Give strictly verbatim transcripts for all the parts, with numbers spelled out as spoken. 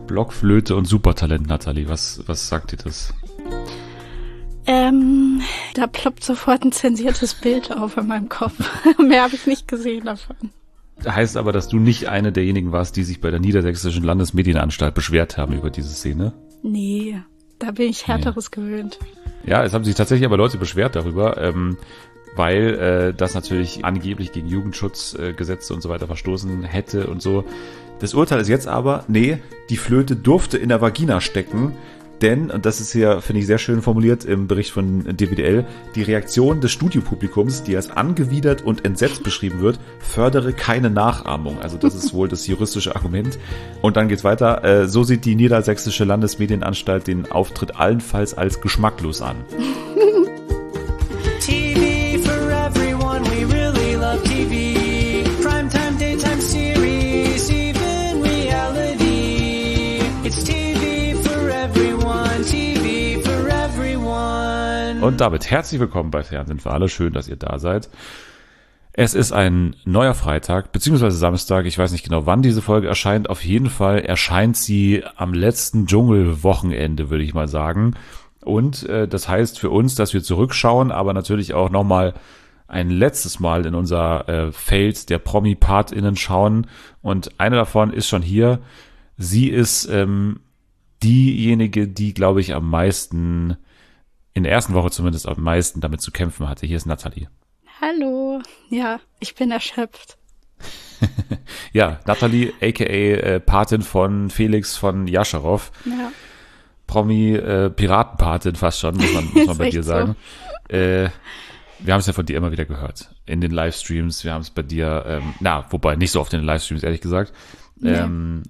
Blockflöte und Supertalent, Nathalie. Was, was sagt dir das? Ähm, da ploppt sofort ein zensiertes Bild auf in meinem Kopf. Mehr habe ich nicht gesehen davon. Heißt aber, dass du nicht eine derjenigen warst, die sich bei der Niedersächsischen Landesmedienanstalt beschwert haben über diese Szene? Nee, da bin ich Härteres nee. gewöhnt. Ja, es haben sich tatsächlich aber Leute beschwert darüber, ähm, weil äh, das natürlich angeblich gegen Jugendschutzgesetze äh, und so weiter verstoßen hätte und so. Das Urteil ist jetzt aber, nee, die Flöte durfte in der Vagina stecken, denn, und das ist hier, finde ich, sehr schön formuliert im Bericht von D W D L, die Reaktion des Studiopublikums, die als angewidert und entsetzt beschrieben wird, fördere keine Nachahmung. Also das ist wohl das juristische Argument. Und dann geht's weiter. Äh, so sieht die Niedersächsische Landesmedienanstalt den Auftritt allenfalls als geschmacklos an. T V for everyone, we really love T V. Primetime, daytime series, even reality. It's T V for everyone, T V for everyone. Und damit herzlich willkommen bei Fernsehen für alle. Schön, dass ihr da seid. Es ist ein neuer Freitag, beziehungsweise Samstag. Ich weiß nicht genau, wann diese Folge erscheint. Auf jeden Fall erscheint sie am letzten Dschungelwochenende, würde ich mal sagen. Und äh, das heißt für uns, dass wir zurückschauen, aber natürlich auch nochmal ein letztes Mal in unser äh, Feld der Promi-PartInnen schauen. Und eine davon ist schon hier. Sie ist ähm, diejenige, die, glaube ich, am meisten, in der ersten Woche zumindest am meisten damit zu kämpfen hatte. Hier ist Nathalie. Hallo. Ja, ich bin erschöpft. Ja, Nathalie, aka äh, Patin von Felix von Jascharow. Ja. Promi, äh, Piratenpatin fast schon, muss man, muss man bei dir sagen. So. Äh, wir haben es ja von dir immer wieder gehört. In den Livestreams, wir haben es bei dir, ähm, na, wobei nicht so oft in den Livestreams, ehrlich gesagt. Ja. Ähm,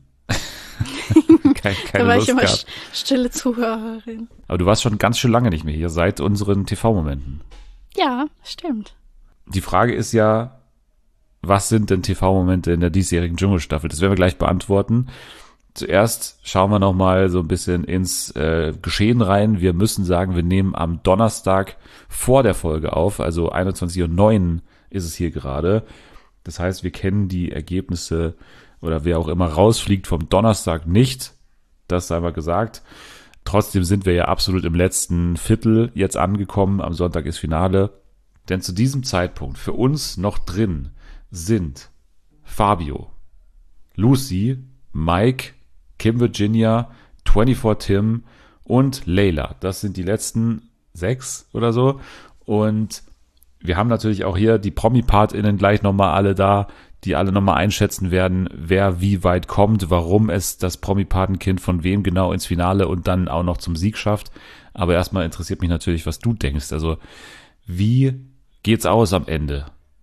kein, keine da war Lust ich immer gehabt. Stille Zuhörerin. Aber du warst schon ganz schön lange nicht mehr hier, seit unseren T V-Momenten. Ja, stimmt. Die Frage ist ja, was sind denn T V-Momente in der diesjährigen Dschungelstaffel? Das werden wir gleich beantworten. Zuerst schauen wir nochmal so ein bisschen ins äh, Geschehen rein. Wir müssen sagen, wir nehmen am Donnerstag vor der Folge auf, also einundzwanzig Uhr neun ist es hier gerade. Das heißt, wir kennen die Ergebnisse oder wer auch immer rausfliegt vom Donnerstag nicht. Das sei mal gesagt. Trotzdem sind wir ja absolut im letzten Viertel jetzt angekommen. Am Sonntag ist Finale. Denn zu diesem Zeitpunkt für uns noch drin sind Fabio, Lucy, Mike, Kim Virginia, vierundzwanzig Tim und Layla. Das sind die letzten sechs oder so. Und wir haben natürlich auch hier die Promi-PartInnen gleich nochmal alle da, die alle nochmal einschätzen werden, wer wie weit kommt, warum es das Promi-Patenkind von wem genau ins Finale und dann auch noch zum Sieg schafft. Aber erstmal interessiert mich natürlich, was du denkst. Also wie geht's aus am Ende?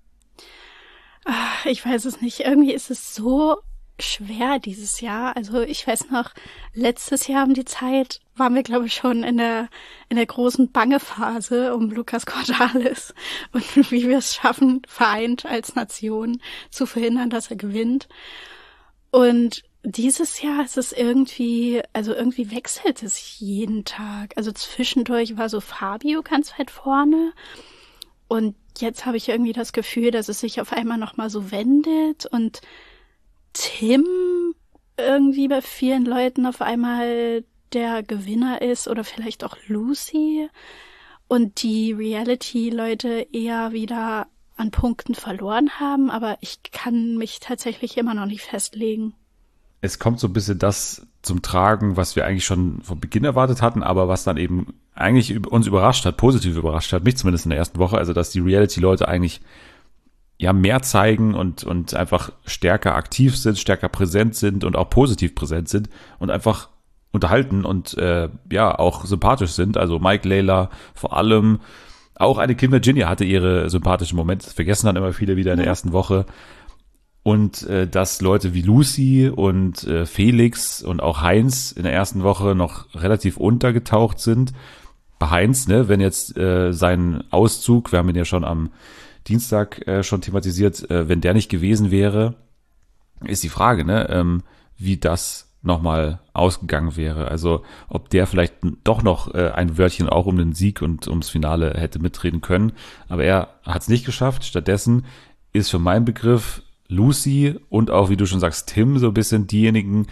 Ach, ich weiß es nicht. Irgendwie ist es so schwer dieses Jahr. Also ich weiß noch, letztes Jahr um die Zeit waren wir, glaube ich, schon in der in der großen Bangephase um Lukas Cordalis und wie wir es schaffen, vereint als Nation zu verhindern, dass er gewinnt. Und dieses Jahr ist es irgendwie, also irgendwie wechselt es jeden Tag. Also zwischendurch war so Fabio ganz weit vorne und jetzt habe ich irgendwie das Gefühl, dass es sich auf einmal nochmal so wendet und Tim irgendwie bei vielen Leuten auf einmal der Gewinner ist oder vielleicht auch Lucy und die Reality-Leute eher wieder an Punkten verloren haben, aber ich kann mich tatsächlich immer noch nicht festlegen. Es kommt so ein bisschen das zum Tragen, was wir eigentlich schon von Beginn erwartet hatten, aber was dann eben eigentlich uns überrascht hat, positiv überrascht hat, mich zumindest in der ersten Woche, also dass die Reality-Leute eigentlich ja mehr zeigen und und einfach stärker aktiv sind, stärker präsent sind und auch positiv präsent sind und einfach unterhalten und äh, ja auch sympathisch sind. Also Mike, Layla vor allem, auch eine Kim Virginia hatte ihre sympathischen Momente, das vergessen dann immer viele wieder in der ersten Woche. Und äh, dass Leute wie Lucy und äh, Felix und auch Heinz in der ersten Woche noch relativ untergetaucht sind. Bei Heinz, ne, wenn jetzt äh, sein Auszug, wir haben ihn ja schon am Dienstag äh, schon thematisiert, äh, wenn der nicht gewesen wäre, ist die Frage, ne, ähm, wie das nochmal ausgegangen wäre. Also ob der vielleicht doch noch äh, ein Wörtchen auch um den Sieg und ums Finale hätte mitreden können. Aber er hat es nicht geschafft. Stattdessen ist für meinen Begriff Lucy und auch, wie du schon sagst, Tim so ein bisschen diejenigen,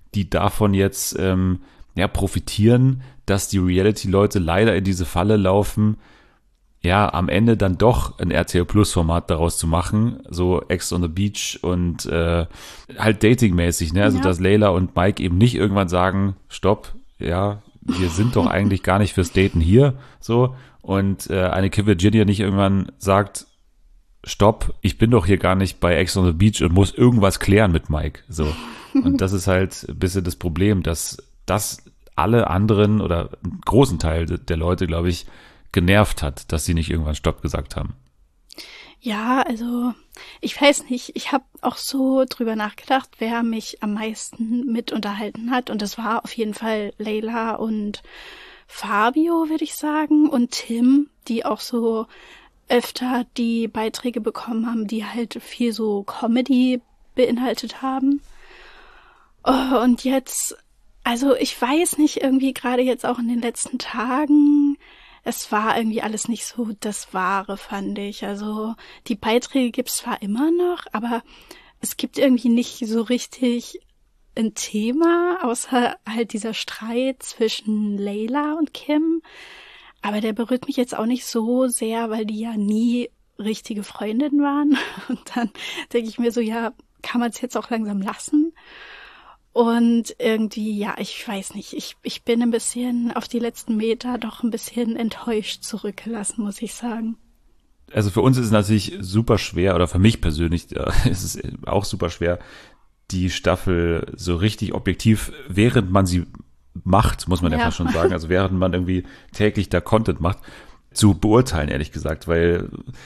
die davon jetzt ähm, ja, profitieren, dass die Reality-Leute leider in diese Falle laufen, ja, am Ende dann doch ein R T L Plus-Format daraus zu machen, so Ex on the Beach und äh, halt datingmäßig, ne? Also Ja. dass Layla und Mike eben nicht irgendwann sagen, stopp, ja, wir sind doch eigentlich gar nicht fürs Daten hier, so, und äh, eine Kim Virginia nicht irgendwann sagt, stopp, ich bin doch hier gar nicht bei Ex on the Beach und muss irgendwas klären mit Mike, so. Und das ist halt ein bisschen das Problem, dass das alle anderen oder einen großen Teil der Leute, glaube ich, genervt hat, dass sie nicht irgendwann Stopp gesagt haben. Ja, also ich weiß nicht, ich habe auch so drüber nachgedacht, wer mich am meisten mit unterhalten hat. Und das war auf jeden Fall Layla und Fabio, würde ich sagen, und Tim, die auch so öfter die Beiträge bekommen haben, die halt viel so Comedy beinhaltet haben. Oh, und jetzt, also ich weiß nicht, irgendwie gerade jetzt auch in den letzten Tagen, es war irgendwie alles nicht so das Wahre, fand ich. Also die Beiträge gibt's zwar immer noch, aber es gibt irgendwie nicht so richtig ein Thema, außer halt dieser Streit zwischen Layla und Kim. Aber der berührt mich jetzt auch nicht so sehr, weil die ja nie richtige Freundinnen waren. Und dann denke ich mir so, ja, kann man es jetzt auch langsam lassen? Und irgendwie, ja, ich weiß nicht, ich, ich bin ein bisschen auf die letzten Meter doch ein bisschen enttäuscht zurückgelassen, muss ich sagen. Also für uns ist es natürlich super schwer, oder für mich persönlich äh, ist es auch super schwer, die Staffel so richtig objektiv, während man sie macht, muss man ja, ja fast schon sagen, also während man irgendwie täglich da Content macht, zu beurteilen, ehrlich gesagt, weil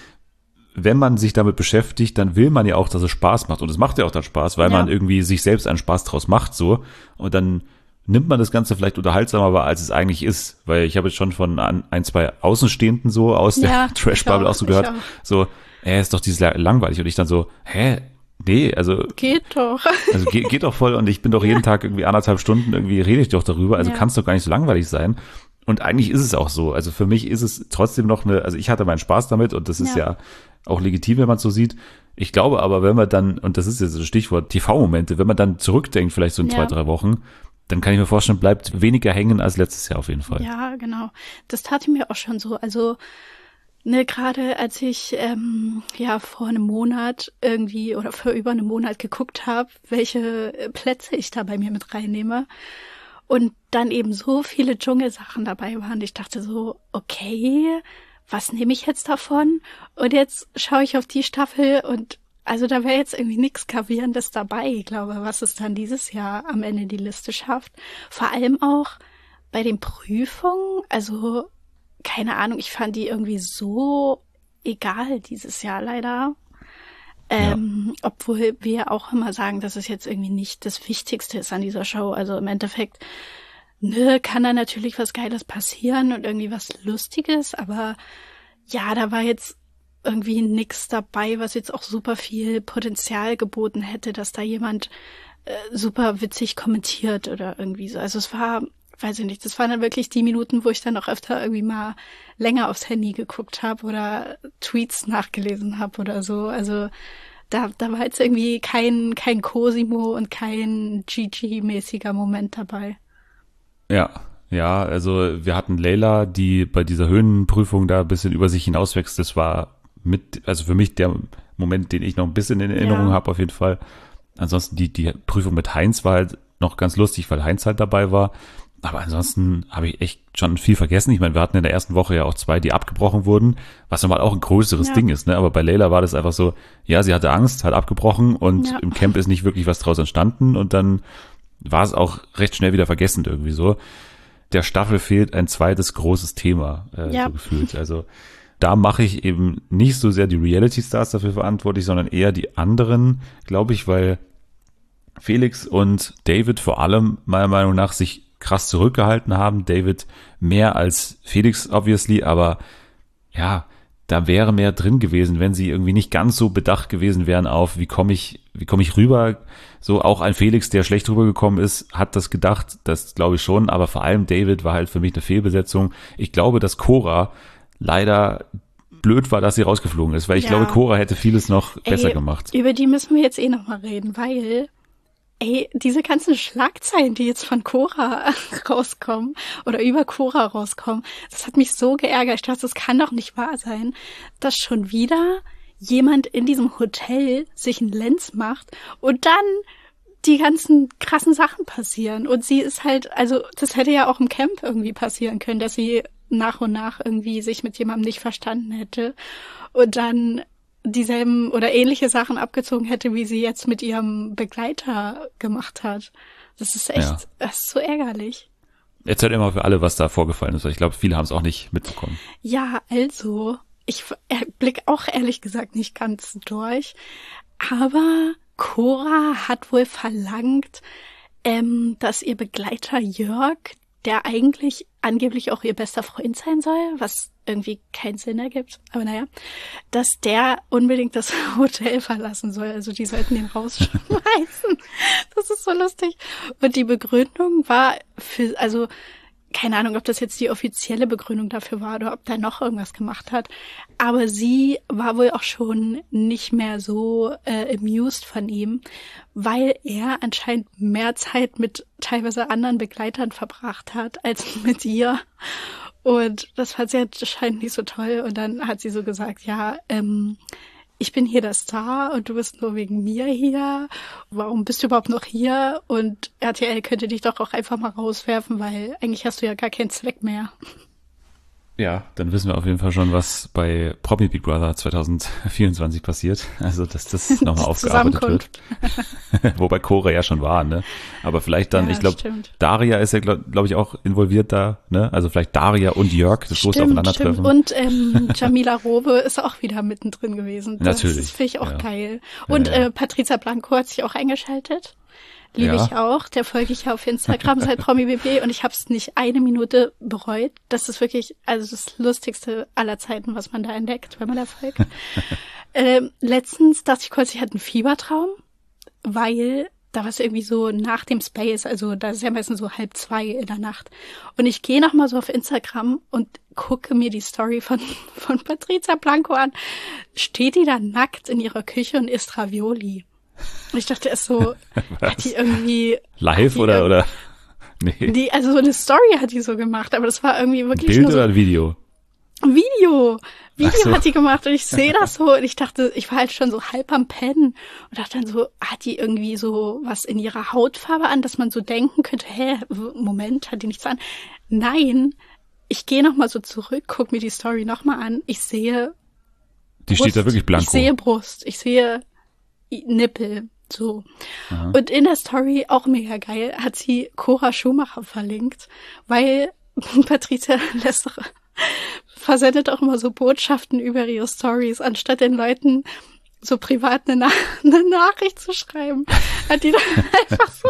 wenn man sich damit beschäftigt, dann will man ja auch, dass es Spaß macht. Und es macht ja auch dann Spaß, weil ja. man irgendwie sich selbst einen Spaß draus macht, so. Und dann nimmt man das Ganze vielleicht unterhaltsamer wahr, als es eigentlich ist. Weil ich habe jetzt schon von ein, zwei Außenstehenden so aus ja, der Trash-Bubble auch, auch so gehört, auch. so, hä, ist doch dieses langweilig. Und ich dann so, hä, nee, also. Geht doch. Also geht, geht doch voll. Und ich bin doch jeden ja. Tag irgendwie anderthalb Stunden, irgendwie rede ich doch darüber. Also ja. kann es doch gar nicht so langweilig sein. Und eigentlich ist es auch so. Also für mich ist es trotzdem noch eine, also ich hatte meinen Spaß damit und das ist ja, ja auch legitim, wenn man es so sieht. Ich glaube aber, wenn man dann, und das ist jetzt das Stichwort T V-Momente, wenn man dann zurückdenkt, vielleicht so in ja. zwei, drei Wochen, dann kann ich mir vorstellen, bleibt weniger hängen als letztes Jahr auf jeden Fall. Ja, genau. Das tat mir auch schon so. Also, ne, gerade als ich ähm, ja vor einem Monat irgendwie oder vor über einem Monat geguckt habe, welche Plätze ich da bei mir mit reinnehme und dann eben so viele Dschungelsachen dabei waren. Ich dachte so, okay, was nehme ich jetzt davon? Und jetzt schaue ich auf die Staffel und also da wäre jetzt irgendwie nichts Gravierendes dabei, ich glaube, was es dann dieses Jahr am Ende die Liste schafft. Vor allem auch bei den Prüfungen, also keine Ahnung, ich fand die irgendwie so egal dieses Jahr leider. Ähm, ja. Obwohl wir auch immer sagen, dass es jetzt irgendwie nicht das Wichtigste ist an dieser Show. Also im Endeffekt, ne, kann da natürlich was Geiles passieren und irgendwie was Lustiges, aber ja, da war jetzt irgendwie nix dabei, was jetzt auch super viel Potenzial geboten hätte, dass da jemand äh, super witzig kommentiert oder irgendwie so. Also es war, weiß ich nicht, das waren dann wirklich die Minuten, wo ich dann auch öfter irgendwie mal länger aufs Handy geguckt habe oder Tweets nachgelesen habe oder so. Also da, da war jetzt irgendwie kein, kein Cosimo und kein Gigi-mäßiger Moment dabei. Ja, ja, also wir hatten Layla, die bei dieser Höhenprüfung da ein bisschen über sich hinauswächst. Das war mit, also für mich der Moment, den ich noch ein bisschen in Erinnerung ja. habe auf jeden Fall. Ansonsten die, die Prüfung mit Heinz war halt noch ganz lustig, weil Heinz halt dabei war. Aber ansonsten habe ich echt schon viel vergessen. Ich meine, wir hatten in der ersten Woche ja auch zwei, die abgebrochen wurden, was normal auch ein größeres ja. Ding ist, ne? Aber bei Layla war das einfach so, ja, sie hatte Angst, hat abgebrochen und ja. im Camp ist nicht wirklich was draus entstanden und dann war es auch recht schnell wieder vergessen irgendwie so. Der Staffel fehlt ein zweites großes Thema, äh, ja. so gefühlt. Also da mache ich eben nicht so sehr die Reality-Stars dafür verantwortlich, sondern eher die anderen, glaube ich, weil Felix und David vor allem meiner Meinung nach sich krass zurückgehalten haben. David mehr als Felix, obviously, aber ja, da wäre mehr drin gewesen, wenn sie irgendwie nicht ganz so bedacht gewesen wären auf, wie komme ich, wie komme ich rüber. So auch ein Felix, der schlecht rübergekommen ist, hat das gedacht, das glaube ich schon, aber vor allem David war halt für mich eine Fehlbesetzung. Ich glaube, dass Cora leider blöd war, dass sie rausgeflogen ist, weil ich ja. glaube, Cora hätte vieles noch besser Ey, gemacht. Über die müssen wir jetzt eh nochmal reden, weil ey, diese ganzen Schlagzeilen, die jetzt von Cora rauskommen oder über Cora rauskommen, das hat mich so geärgert. Ich dachte, das kann doch nicht wahr sein, dass schon wieder jemand in diesem Hotel sich einen Lenz macht und dann die ganzen krassen Sachen passieren. Und sie ist halt, also das hätte ja auch im Camp irgendwie passieren können, dass sie nach und nach irgendwie sich mit jemandem nicht verstanden hätte und dann dieselben oder ähnliche Sachen abgezogen hätte, wie sie jetzt mit ihrem Begleiter gemacht hat. Das ist echt, ja. Das ist so ärgerlich. Erzählt immer für alle, was da vorgefallen ist. Ich glaube, viele haben es auch nicht mitbekommen. Ja, also, ich blick auch ehrlich gesagt nicht ganz durch. Aber Cora hat wohl verlangt, ähm, dass ihr Begleiter Jörg, der eigentlich angeblich auch ihr bester Freund sein soll, was irgendwie keinen Sinn ergibt, aber naja, dass der unbedingt das Hotel verlassen soll. Also die sollten ihn rausschmeißen. Das ist so lustig. Und die Begründung war für, also keine Ahnung, ob das jetzt die offizielle Begründung dafür war oder ob der noch irgendwas gemacht hat. Aber sie war wohl auch schon nicht mehr so äh, amused von ihm, weil er anscheinend mehr Zeit mit teilweise anderen Begleitern verbracht hat als mit ihr. Und das fand sie anscheinend nicht so toll. Und dann hat sie so gesagt, ja, ähm, ich bin hier der Star und du bist nur wegen mir hier. Warum bist du überhaupt noch hier? Und R T L könnte dich doch auch einfach mal rauswerfen, weil eigentlich hast du ja gar keinen Zweck mehr. Ja, dann wissen wir auf jeden Fall schon, was bei Promi Big Brother zwanzig vierundzwanzig passiert. Also, dass das nochmal aufgearbeitet wird. Wobei Cora ja schon war, ne? Aber vielleicht dann, ja, ich glaube, Daria ist ja, glaube glaub ich, auch involviert da, ne? Also vielleicht Daria und Jörg, das große Aufeinandertreffen. Und ähm, Jamila Rowe ist auch wieder mittendrin gewesen. Das Natürlich. finde ich auch ja. geil. Und ja, ja. Äh, Patricia Blanco hat sich auch eingeschaltet. Liebe ja. ich auch. Der folge ich ja auf Instagram seit Promi B B und ich habe es nicht eine Minute bereut. Das ist wirklich also das Lustigste aller Zeiten, was man da entdeckt, wenn man da folgt. ähm, letztens dachte ich kurz, ich hatte einen Fiebertraum, weil da war es irgendwie so nach dem Space, also da ist ja meistens so halb zwei in der Nacht. Und ich gehe nochmal so auf Instagram und gucke mir die Story von von Patricia Blanco an. Steht die da nackt in ihrer Küche und isst Ravioli. Und ich dachte erst so, hat die irgendwie... Live die oder, ir- oder? Nee. Die, also so eine Story hat die so gemacht, aber das war irgendwie wirklich Bild nur so... oder ein Video? Video. Video Ach so. hat die gemacht und ich sehe das so und ich dachte, ich war halt schon so halb am Pennen und dachte dann so, hat die irgendwie so was in ihrer Hautfarbe an, dass man so denken könnte, hä, Moment, hat die nichts an? Nein, ich gehe nochmal so zurück, guck mir die Story nochmal an, ich sehe Die Brust, steht da wirklich blanko. Ich sehe Brust, ich sehe Nippel, so. Aha. Und in der Story, auch mega geil, hat sie Cora Schumacher verlinkt, weil Patricia lässt doch, versendet auch immer so Botschaften über ihre Stories, anstatt den Leuten so privat eine, Na- eine Nachricht zu schreiben, hat die dann einfach so,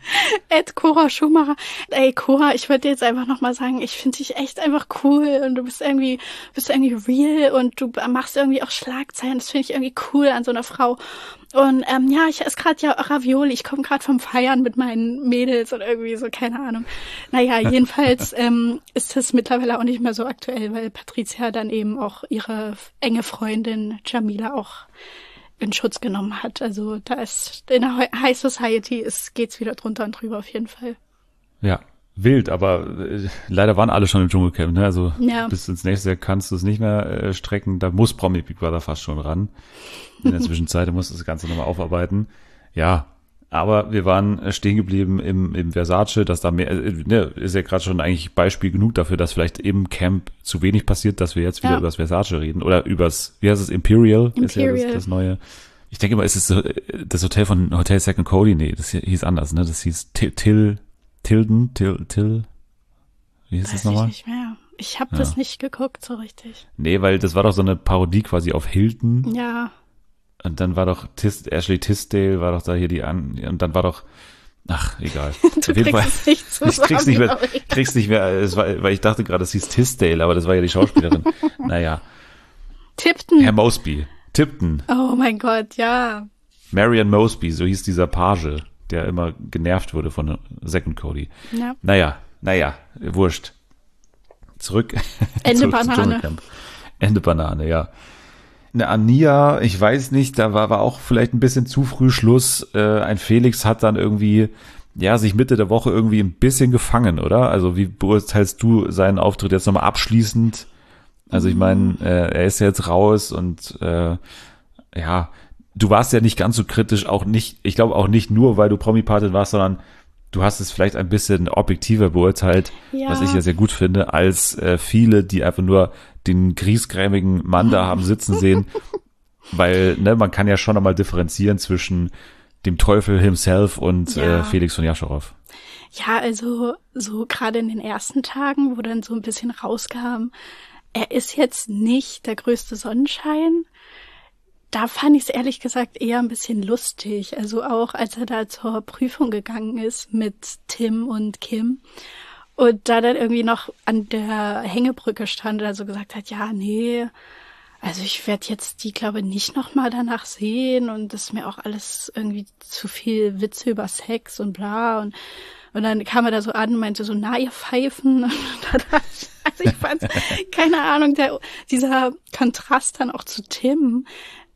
Ed Cora Schumacher, ey Cora, ich würde dir jetzt einfach nochmal sagen, ich finde dich echt einfach cool und du bist irgendwie, bist irgendwie real und du machst irgendwie auch Schlagzeilen, das finde ich irgendwie cool an so einer Frau. Und ähm, ja, ich esse gerade ja Ravioli, ich komme gerade vom Feiern mit meinen Mädels oder irgendwie so, keine Ahnung. Naja, jedenfalls ähm, ist das mittlerweile auch nicht mehr so aktuell, weil Patricia dann eben auch ihre enge Freundin Jamila auch in Schutz genommen hat. Also da ist in der High Society ist, geht's wieder drunter und drüber auf jeden Fall. Ja, wild, aber äh, leider waren alle schon im Dschungelcamp, ne? Also ja. bis ins nächste Jahr kannst du es nicht mehr äh, strecken. Da muss Promi Big Brother fast schon ran. In der Zwischenzeit muss das Ganze nochmal aufarbeiten. Ja, aber wir waren stehen geblieben im, im Versace, dass da mehr, äh, ne, ist ja gerade schon eigentlich Beispiel genug dafür, dass vielleicht im Camp zu wenig passiert, dass wir jetzt wieder ja. über das Versace reden oder übers, wie heißt es, Imperial, Imperial. ist ja das, das neue. Ich denke mal, ist es so, das Hotel von Hotel Second Cody? Nee, das hieß anders, ne? Das hieß Til, Til Tilden, Til, Til, wie hieß Weiß das nochmal? Ich nicht mehr. Ich habe Ja. das nicht geguckt so richtig. Nee, weil das war doch so eine Parodie quasi auf Hilton. Ja. Und dann war doch Tis, Ashley Tisdale war doch da hier die an, und dann war doch, ach, egal. Du kriegst es nicht zusammen, ich krieg's nicht mehr, glaub ich. krieg's nicht mehr, es war, weil ich dachte gerade, es hieß Tisdale, aber das war ja die Schauspielerin. Naja. Tipton. Herr Mosby. Tipton. Oh mein Gott, ja. Marion Mosby, so hieß dieser Page, der immer genervt wurde von Second Cody. Ja. Naja, naja, wurscht. Zurück. Ende zurück zum Banane. Dschungelcamp. Ende Banane, ja. eine Ania, ich weiß nicht, da war, war auch vielleicht ein bisschen zu früh Schluss. Äh, ein Felix hat dann irgendwie, ja, sich Mitte der Woche irgendwie ein bisschen gefangen, oder? Also wie beurteilst du seinen Auftritt jetzt nochmal abschließend? Also ich meine, äh, er ist jetzt raus und äh, ja, du warst ja nicht ganz so kritisch, auch nicht, ich glaube auch nicht nur, weil du Promi-Patin warst, sondern du hast es vielleicht ein bisschen objektiver beurteilt, Ja. was ich ja sehr gut finde, als äh, viele, die einfach nur den griesgrämigen Mann da haben sitzen sehen, weil ne, man kann ja schon einmal differenzieren zwischen dem Teufel himself und Ja. äh, Felix von Jascharow. Ja, also so gerade in den ersten Tagen, wo dann so ein bisschen rauskam, er ist jetzt nicht der größte Sonnenschein. Da fand ich es ehrlich gesagt eher ein bisschen lustig. Also auch als er da zur Prüfung gegangen ist mit Tim und Kim und da dann irgendwie noch an der Hängebrücke stand und also gesagt hat, ja, nee, also ich werde jetzt die, glaube ich, nicht nochmal danach sehen und das ist mir auch alles irgendwie zu viel Witze über Sex und bla und und dann kam er da so an und meinte so, na, ihr Pfeifen. Und dann dachte ich, also ich fand, keine Ahnung, der, dieser Kontrast dann auch zu Tim,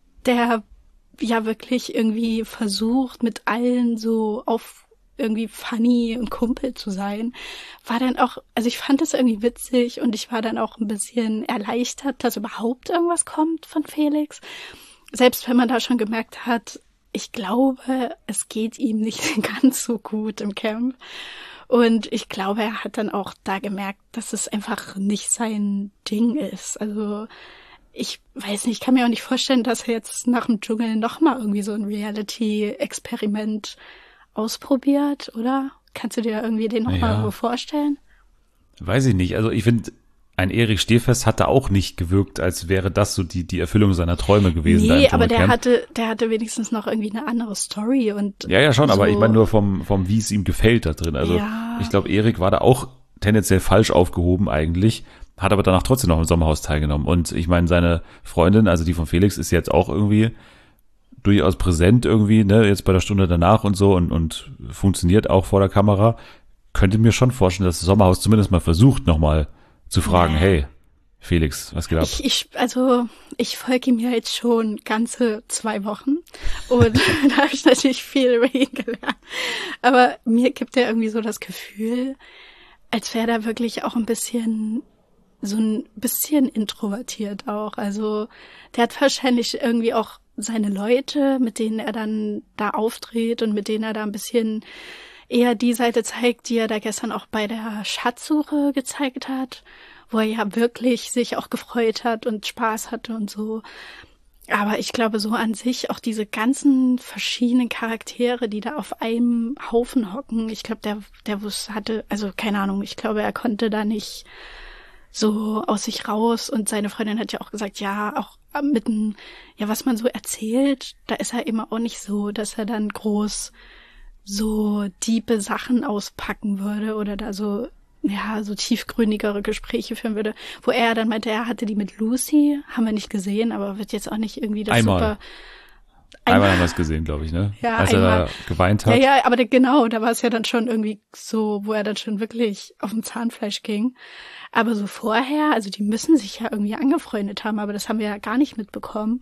der ja wirklich irgendwie versucht, mit allen so auf irgendwie funny und Kumpel zu sein, war dann auch, also ich fand das irgendwie witzig und ich war dann auch ein bisschen erleichtert, dass überhaupt irgendwas kommt von Felix. Selbst wenn man da schon gemerkt hat, ich glaube, es geht ihm nicht ganz so gut im Camp. Und ich glaube, er hat dann auch da gemerkt, dass es einfach nicht sein Ding ist. Also ich weiß nicht, ich kann mir auch nicht vorstellen, dass er jetzt nach dem Dschungel nochmal irgendwie so ein Reality-Experiment ausprobiert, oder? Kannst du dir irgendwie den nochmal Ja. so vorstellen? Weiß ich nicht. Also ich finde, ein Erik Stehfest hat da auch nicht gewirkt, als wäre das so die, die Erfüllung seiner Träume gewesen. da im Nee, aber der Dschungelcamp. hatte, der hatte wenigstens noch irgendwie eine andere Story und Ja, ja, schon, so. aber ich meine nur vom, vom wie es ihm gefällt da drin. Also Ja. ich glaube, Erik war da auch tendenziell falsch aufgehoben eigentlich, hat aber danach trotzdem noch im Sommerhaus teilgenommen. Und ich meine, seine Freundin, also die von Felix, ist jetzt auch irgendwie durchaus präsent irgendwie, ne, jetzt bei der Stunde danach und so und, und funktioniert auch vor der Kamera. Könnte mir schon vorstellen, dass das Sommerhaus zumindest mal versucht, nochmal zu fragen, Nee. hey, Felix, was geht ab? Ich, ich, also ich folge ihm ja jetzt schon ganze zwei Wochen und da habe ich natürlich viel über ihn gelernt. Aber mir gibt er irgendwie so das Gefühl, als wäre er wirklich auch ein bisschen, so ein bisschen introvertiert auch. Also der hat wahrscheinlich irgendwie auch seine Leute, mit denen er dann da auftritt und mit denen er da ein bisschen eher die Seite zeigt, die er da gestern auch bei der Schatzsuche gezeigt hat, wo er ja wirklich sich auch gefreut hat und Spaß hatte und so. Aber ich glaube, so an sich auch diese ganzen verschiedenen Charaktere, die da auf einem Haufen hocken, ich glaube, der, der wusste, hatte, also keine Ahnung, ich glaube, er konnte da nicht so aus sich raus und seine Freundin hat ja auch gesagt, ja, auch mit dem, ja, was man so erzählt, da ist er immer auch nicht so, dass er dann groß so tiefe Sachen auspacken würde oder da so, ja, so tiefgründigere Gespräche führen würde, wo er dann meinte, er hatte die mit Lucy, haben wir nicht gesehen, aber wird jetzt auch nicht irgendwie das Einmal. super. Einmal haben wir es gesehen, glaube ich, ne? Ja, Als einmal. er da geweint hat. Ja, ja, aber da, genau, da war es ja dann schon irgendwie so, wo er dann schon wirklich auf dem Zahnfleisch ging. Aber so vorher, also die müssen sich ja irgendwie angefreundet haben, aber das haben wir ja gar nicht mitbekommen.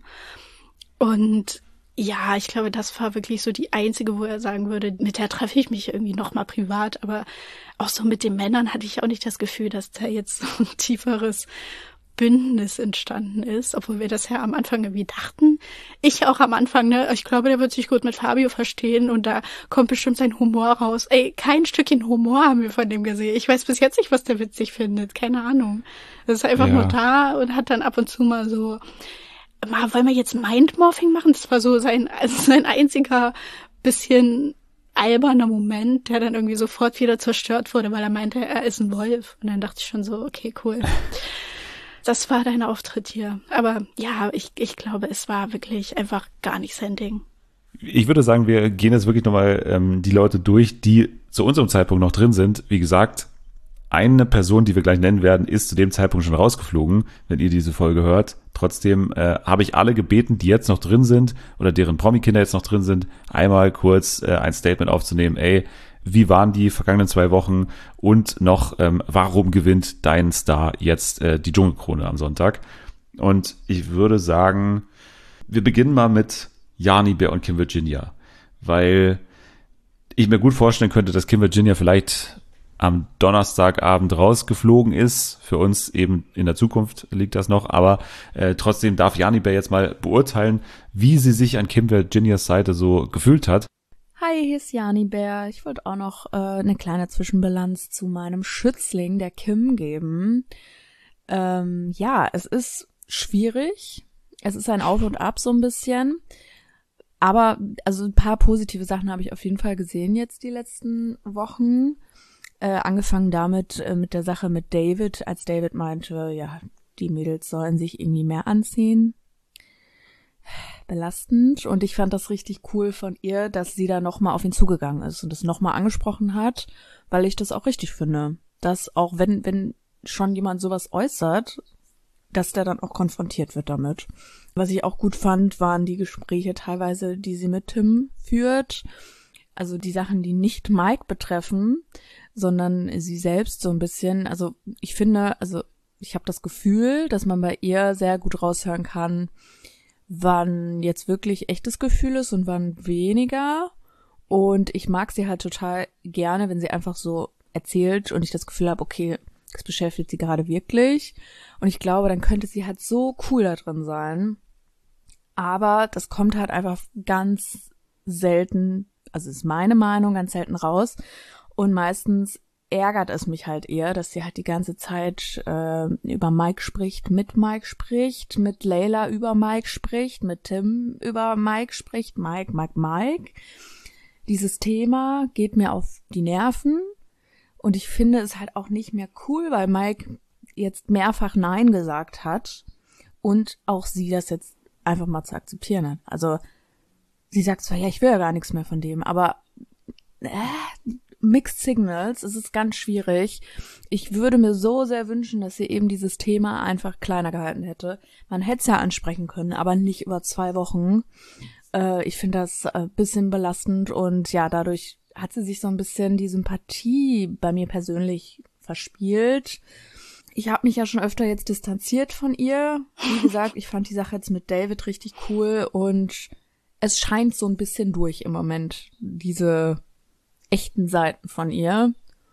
Und ja, ich glaube, das war wirklich so die einzige, wo er sagen würde, mit der treffe ich mich irgendwie noch mal privat. Aber auch so mit den Männern hatte ich auch nicht das Gefühl, dass da jetzt so ein tieferes Bündnis entstanden ist, obwohl wir das ja am Anfang irgendwie dachten. Ich auch am Anfang, ne, ich glaube, der wird sich gut mit Fabio verstehen und da kommt bestimmt sein Humor raus. Ey, kein Stückchen Humor haben wir von dem gesehen. Ich weiß bis jetzt nicht, was der witzig findet. Keine Ahnung. Das ist einfach Ja. nur da und hat dann ab und zu mal so, mal, wollen wir jetzt Mindmorphing machen? Das war so sein, also sein einziger bisschen alberner Moment, der dann irgendwie sofort wieder zerstört wurde, weil er meinte, er ist ein Wolf. Und dann dachte ich schon so, okay, cool. Das war dein Auftritt hier. Aber ja, ich, ich glaube, es war wirklich einfach gar nicht sein Ding. Ich würde sagen, wir gehen jetzt wirklich nochmal ähm, die Leute durch, die zu unserem Zeitpunkt noch drin sind. Wie gesagt, eine Person, die wir gleich nennen werden, ist zu dem Zeitpunkt schon rausgeflogen, wenn ihr diese Folge hört. Trotzdem äh, habe ich alle gebeten, die jetzt noch drin sind oder deren Promi-Kinder jetzt noch drin sind, einmal kurz äh, ein Statement aufzunehmen. Ey, wie waren die vergangenen zwei Wochen und noch, ähm, warum gewinnt dein Star jetzt äh, die Dschungelkrone am Sonntag? Und ich würde sagen, wir beginnen mal mit Jani Bär und Kim Virginia, weil ich mir gut vorstellen könnte, dass Kim Virginia vielleicht am Donnerstagabend rausgeflogen ist. Für uns eben in der Zukunft liegt das noch, aber äh, trotzdem darf Jani Bär jetzt mal beurteilen, wie sie sich an Kim Virginias Seite so gefühlt hat. Hi, hier ist Jani Bär. Ich wollte auch noch äh, eine kleine Zwischenbilanz zu meinem Schützling, der Kim, geben. Ähm, ja, es ist schwierig. Es ist ein Auf und Ab so ein bisschen. Aber also ein paar positive Sachen habe ich auf jeden Fall gesehen jetzt die letzten Wochen. Äh, angefangen damit, äh, mit der Sache mit David, als David meinte, ja, die Mädels sollen sich irgendwie mehr anziehen. Belastend. Und ich fand das richtig cool von ihr, dass sie da nochmal auf ihn zugegangen ist und das nochmal angesprochen hat, weil ich das auch richtig finde. Dass auch wenn, wenn schon jemand sowas äußert, dass der dann auch konfrontiert wird damit. Was ich auch gut fand, waren die Gespräche teilweise, die sie mit Tim führt. Also die Sachen, die nicht Mike betreffen, sondern sie selbst so ein bisschen. Also ich finde, also ich habe das Gefühl, dass man bei ihr sehr gut raushören kann, wann jetzt wirklich echtes Gefühl ist und wann weniger. Und ich mag sie halt total gerne, wenn sie einfach so erzählt und ich das Gefühl habe, okay, das beschäftigt sie gerade wirklich. Und ich glaube, dann könnte sie halt so cool da drin sein. Aber das kommt halt einfach ganz selten, also ist meine Meinung, ganz selten raus. Und meistens ärgert es mich halt eher, dass sie halt die ganze Zeit äh, über Mike spricht, mit Mike spricht, mit Layla über Mike spricht, mit Tim über Mike spricht, Mike, Mike, Mike. Dieses Thema geht mir auf die Nerven und ich finde es halt auch nicht mehr cool, weil Mike jetzt mehrfach Nein gesagt hat und auch sie das jetzt einfach mal zu akzeptieren hat. Also sie sagt zwar, ja, ich will ja gar nichts mehr von dem, aber äh, Mixed Signals, es ist ganz schwierig. Ich würde mir so sehr wünschen, dass sie eben dieses Thema einfach kleiner gehalten hätte. Man hätte es ja ansprechen können, aber nicht über zwei Wochen. Äh, ich finde das ein bisschen belastend und ja, dadurch hat sie sich so ein bisschen die Sympathie bei mir persönlich verspielt. Ich habe mich ja schon öfter jetzt distanziert von ihr. Wie gesagt, ich fand die Sache jetzt mit David richtig cool und es scheint so ein bisschen durch im Moment, diese echten Seiten von ihr.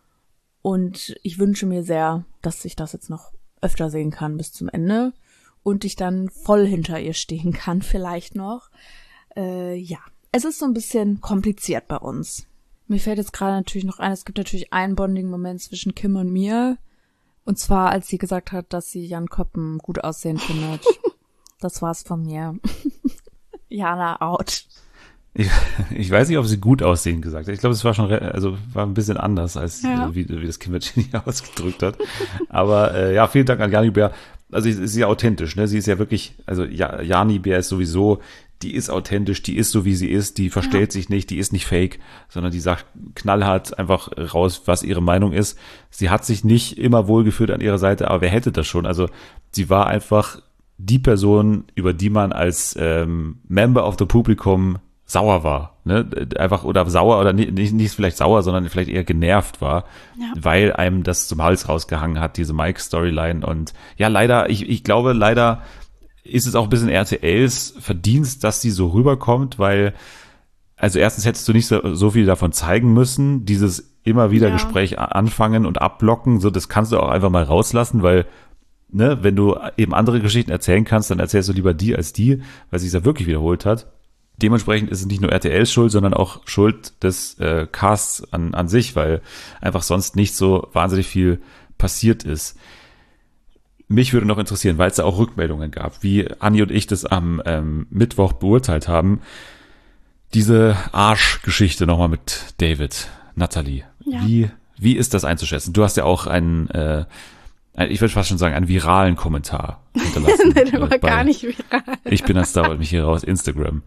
Und ich wünsche mir sehr, dass ich das jetzt noch öfter sehen kann bis zum Ende und ich dann voll hinter ihr stehen kann, vielleicht noch. Äh, ja, es ist so ein bisschen kompliziert bei uns. Mir fällt jetzt gerade natürlich noch ein, es gibt natürlich einen Bonding-Moment zwischen Kim und mir. Und zwar, als sie gesagt hat, dass sie Jan Köppen gut aussehen findet. Das war's von mir. Jana out. Ich, ich weiß nicht, ob sie gut aussehen gesagt hat. Ich glaube, es war schon, re- also war ein bisschen anders, als Ja. äh, wie, wie das Kim Virginia ausgedrückt hat. Aber äh, ja, vielen Dank an Jani Bär. Also sie ist ja authentisch, ne? Sie ist ja wirklich, also ja, Jani Bär ist sowieso, die ist authentisch, die ist so, wie sie ist, die verstellt sich nicht, die ist nicht fake, sondern die sagt knallhart einfach raus, was ihre Meinung ist. Sie hat sich nicht immer wohlgefühlt an ihrer Seite, aber wer hätte das schon? Also sie war einfach die Person, über die man als ähm, Member of the Publikum sauer war, ne, einfach oder sauer oder nicht, nicht, nicht vielleicht sauer, sondern vielleicht eher genervt war, Ja. weil einem das zum Hals rausgehangen hat, diese Mike-Storyline und ja, leider, ich, ich glaube, leider ist es auch ein bisschen R T Ls Verdienst, dass sie so rüberkommt, weil, also erstens hättest du nicht so, so viel davon zeigen müssen, dieses immer wieder Ja. Gespräch a- anfangen und abblocken, so, das kannst du auch einfach mal rauslassen, weil, ne, wenn du eben andere Geschichten erzählen kannst, dann erzählst du lieber die als die, weil sich ja wirklich wiederholt hat. Dementsprechend ist es nicht nur R T Ls Schuld, sondern auch Schuld des äh, Casts an, an sich, weil einfach sonst nicht so wahnsinnig viel passiert ist. Mich würde noch interessieren, weil es da auch Rückmeldungen gab, wie Anni und ich das am ähm, Mittwoch beurteilt haben, diese Arschgeschichte nochmal mit David, Natalie. Ja. Wie, wie ist das einzuschätzen? Du hast ja auch einen, äh, ein, ich würde fast schon sagen, einen viralen Kommentar hinterlassen. Der war äh, bei- gar nicht viral. Ich bin das dauert mich hier raus, Instagram.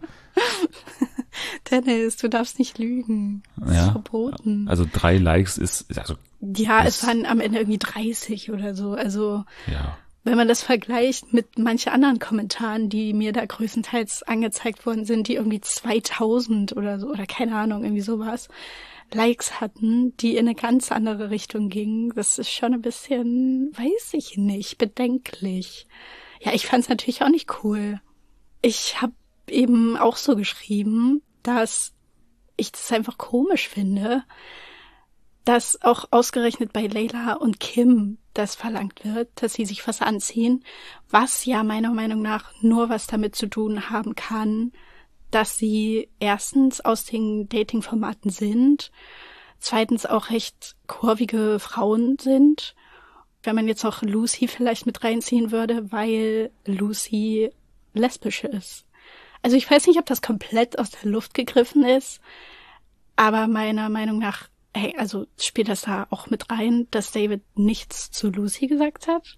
Dennis, du darfst nicht lügen. Das Ja. ist verboten. Also drei Likes ist, also, Ja, das- es waren am Ende irgendwie dreißig oder so. Also, ja. wenn man das vergleicht mit manchen anderen Kommentaren, die mir da größtenteils angezeigt worden sind, die irgendwie zweitausend oder so, oder keine Ahnung, irgendwie sowas, Likes hatten, die in eine ganz andere Richtung gingen, das ist schon ein bisschen, weiß ich nicht, bedenklich. Ja, ich fand es natürlich auch nicht cool. Ich habe eben auch so geschrieben, dass ich das einfach komisch finde, dass auch ausgerechnet bei Layla und Kim das verlangt wird, dass sie sich was anziehen, was ja meiner Meinung nach nur was damit zu tun haben kann, dass sie erstens aus den Dating-Formaten sind, zweitens auch recht kurvige Frauen sind, wenn man jetzt auch Lucy vielleicht mit reinziehen würde, weil Lucy lesbisch ist. Also ich weiß nicht, ob das komplett aus der Luft gegriffen ist, aber meiner Meinung nach, hey, also spielt das da auch mit rein, dass David nichts zu Lucy gesagt hat.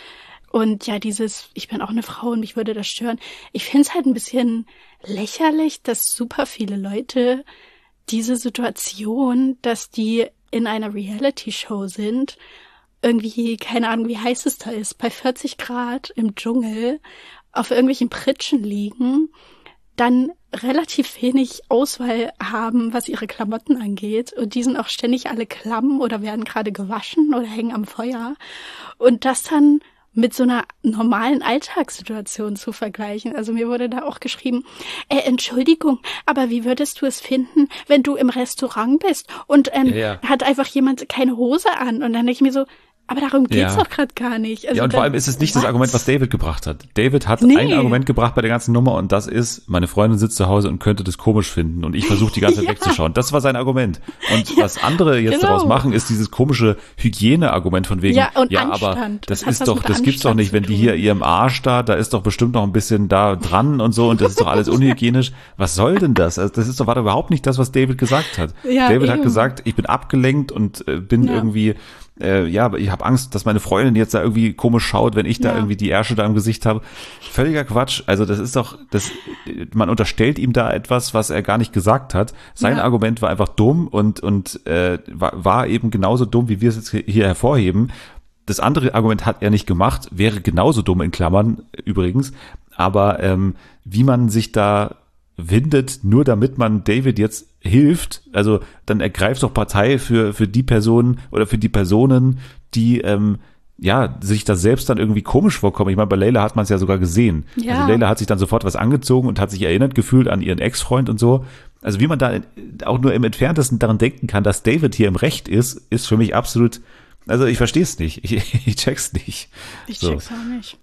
Und ja, dieses, ich bin auch eine Frau und mich würde das stören. Ich finde es halt ein bisschen lächerlich, dass super viele Leute diese Situation, dass die in einer Reality-Show sind, irgendwie, keine Ahnung, wie heiß es da ist, bei vierzig Grad im Dschungel auf irgendwelchen Pritschen liegen, dann relativ wenig Auswahl haben, was ihre Klamotten angeht. Und die sind auch ständig alle klamm oder werden gerade gewaschen oder hängen am Feuer. Und das dann mit so einer normalen Alltagssituation zu vergleichen. Also mir wurde da auch geschrieben, äh, Entschuldigung, aber wie würdest du es finden, wenn du im Restaurant bist und ähm, ja, ja. hat einfach jemand keine Hose an? Und dann denke ich mir so, aber darum geht's ja. doch gerade gar nicht. Also ja, und dann, vor allem ist es nicht was? das Argument, was David gebracht hat. David hat nee. ein Argument gebracht bei der ganzen Nummer und das ist, meine Freundin sitzt zu Hause und könnte das komisch finden und ich versuche die ganze Zeit ja. wegzuschauen. Das war sein Argument. Und ja, was andere jetzt genau. daraus machen, ist dieses komische Hygiene-Argument von wegen, ja, und ja Anstand. aber das, das ist doch, das gibt's doch nicht, wenn die hier ihrem Arsch da, da ist doch bestimmt noch ein bisschen da dran und so und das ist doch alles unhygienisch. Was soll denn das? Also das ist doch, war doch überhaupt nicht das, was David gesagt hat. Ja, David eben. hat gesagt, ich bin abgelenkt und äh, bin ja. irgendwie Äh, ja, ich habe Angst, dass meine Freundin jetzt da irgendwie komisch schaut, wenn ich da ja. irgendwie die Ärsche da im Gesicht habe. Völliger Quatsch. Also das ist doch, das, man unterstellt ihm da etwas, was er gar nicht gesagt hat. Sein ja. Argument war einfach dumm und und äh, war, war eben genauso dumm, wie wir es jetzt hier hervorheben. Das andere Argument hat er nicht gemacht, wäre genauso dumm in Klammern übrigens. Aber ähm, wie man sich da windet, nur damit man David jetzt hilft, also dann ergreift doch Partei für für die Personen oder für die Personen, die ähm, ja sich da selbst dann irgendwie komisch vorkommen. Ich meine, bei Layla hat man es ja sogar gesehen. Ja. Also Layla hat sich dann sofort was angezogen und hat sich erinnert gefühlt an ihren Ex-Freund und so. Also wie man da auch nur im Entferntesten daran denken kann, dass David hier im Recht ist, ist für mich absolut, also ich verstehe es nicht. Ich, ich check's nicht. Ich so. check's auch nicht.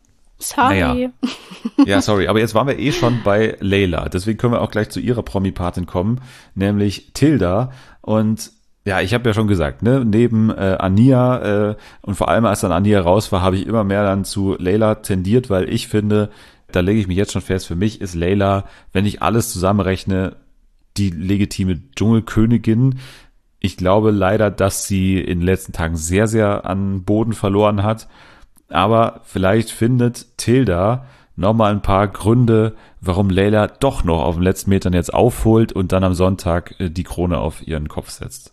Sorry. Naja. Ja, sorry. Aber jetzt waren wir eh schon bei Layla. Deswegen können wir auch gleich zu ihrer Promi-Patin kommen, nämlich Tilda. Und ja, ich habe ja schon gesagt, ne, neben äh, Ania äh, und vor allem als dann Ania raus war, habe ich immer mehr dann zu Layla tendiert, weil ich finde, da lege ich mich jetzt schon fest, für mich ist Layla, wenn ich alles zusammenrechne, die legitime Dschungelkönigin. Ich glaube leider, dass sie in den letzten Tagen sehr, sehr an Boden verloren hat. Aber vielleicht findet Tilda nochmal ein paar Gründe, warum Layla doch noch auf den letzten Metern jetzt aufholt und dann am Sonntag die Krone auf ihren Kopf setzt.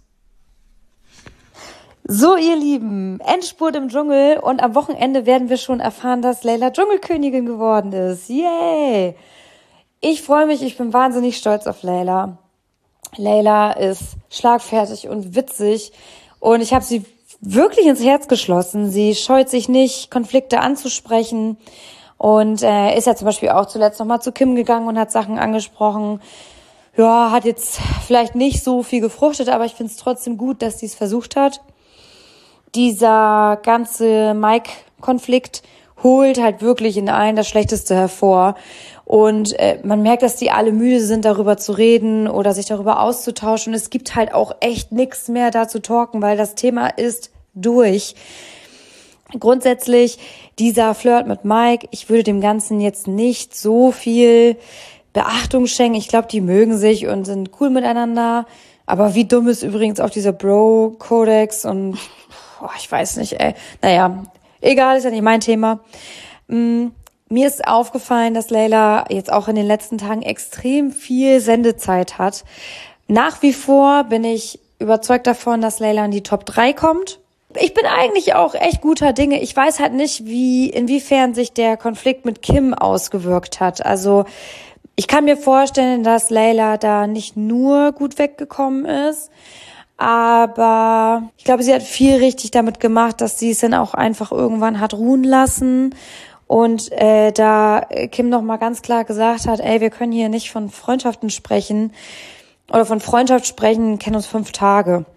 So, ihr Lieben, Endspurt im Dschungel und am Wochenende werden wir schon erfahren, dass Layla Dschungelkönigin geworden ist. Yay! Ich freue mich, ich bin wahnsinnig stolz auf Layla. Layla ist schlagfertig und witzig und ich habe sie wirklich ins Herz geschlossen. Sie scheut sich nicht, Konflikte anzusprechen und äh, ist ja zum Beispiel auch zuletzt nochmal zu Kim gegangen und hat Sachen angesprochen. Ja, hat jetzt vielleicht nicht so viel gefruchtet, aber ich finde es trotzdem gut, dass sie es versucht hat. Dieser ganze Mike-Konflikt holt halt wirklich in allen das Schlechteste hervor. Und äh, man merkt, dass die alle müde sind, darüber zu reden oder sich darüber auszutauschen. Und es gibt halt auch echt nichts mehr da zu talken, weil das Thema ist durch. Grundsätzlich dieser Flirt mit Mike, ich würde dem Ganzen jetzt nicht so viel Beachtung schenken. Ich glaube, die mögen sich und sind cool miteinander. Aber wie dumm ist übrigens auch dieser Bro-Kodex und boah, ich weiß nicht, ey. Naja, egal, ist ja nicht mein Thema. Mm. Mir ist aufgefallen, dass Layla jetzt auch in den letzten Tagen extrem viel Sendezeit hat. Nach wie vor bin ich überzeugt davon, dass Layla in die Top drei kommt. Ich bin eigentlich auch echt guter Dinge. Ich weiß halt nicht, wie, inwiefern sich der Konflikt mit Kim ausgewirkt hat. Also, ich kann mir vorstellen, dass Layla da nicht nur gut weggekommen ist, aber ich glaube, sie hat viel richtig damit gemacht, dass sie es dann auch einfach irgendwann hat ruhen lassen. Und äh, da Kim noch mal ganz klar gesagt hat, ey, wir können hier nicht von Freundschaften sprechen oder von Freundschaft sprechen, kennen uns fünf Tage.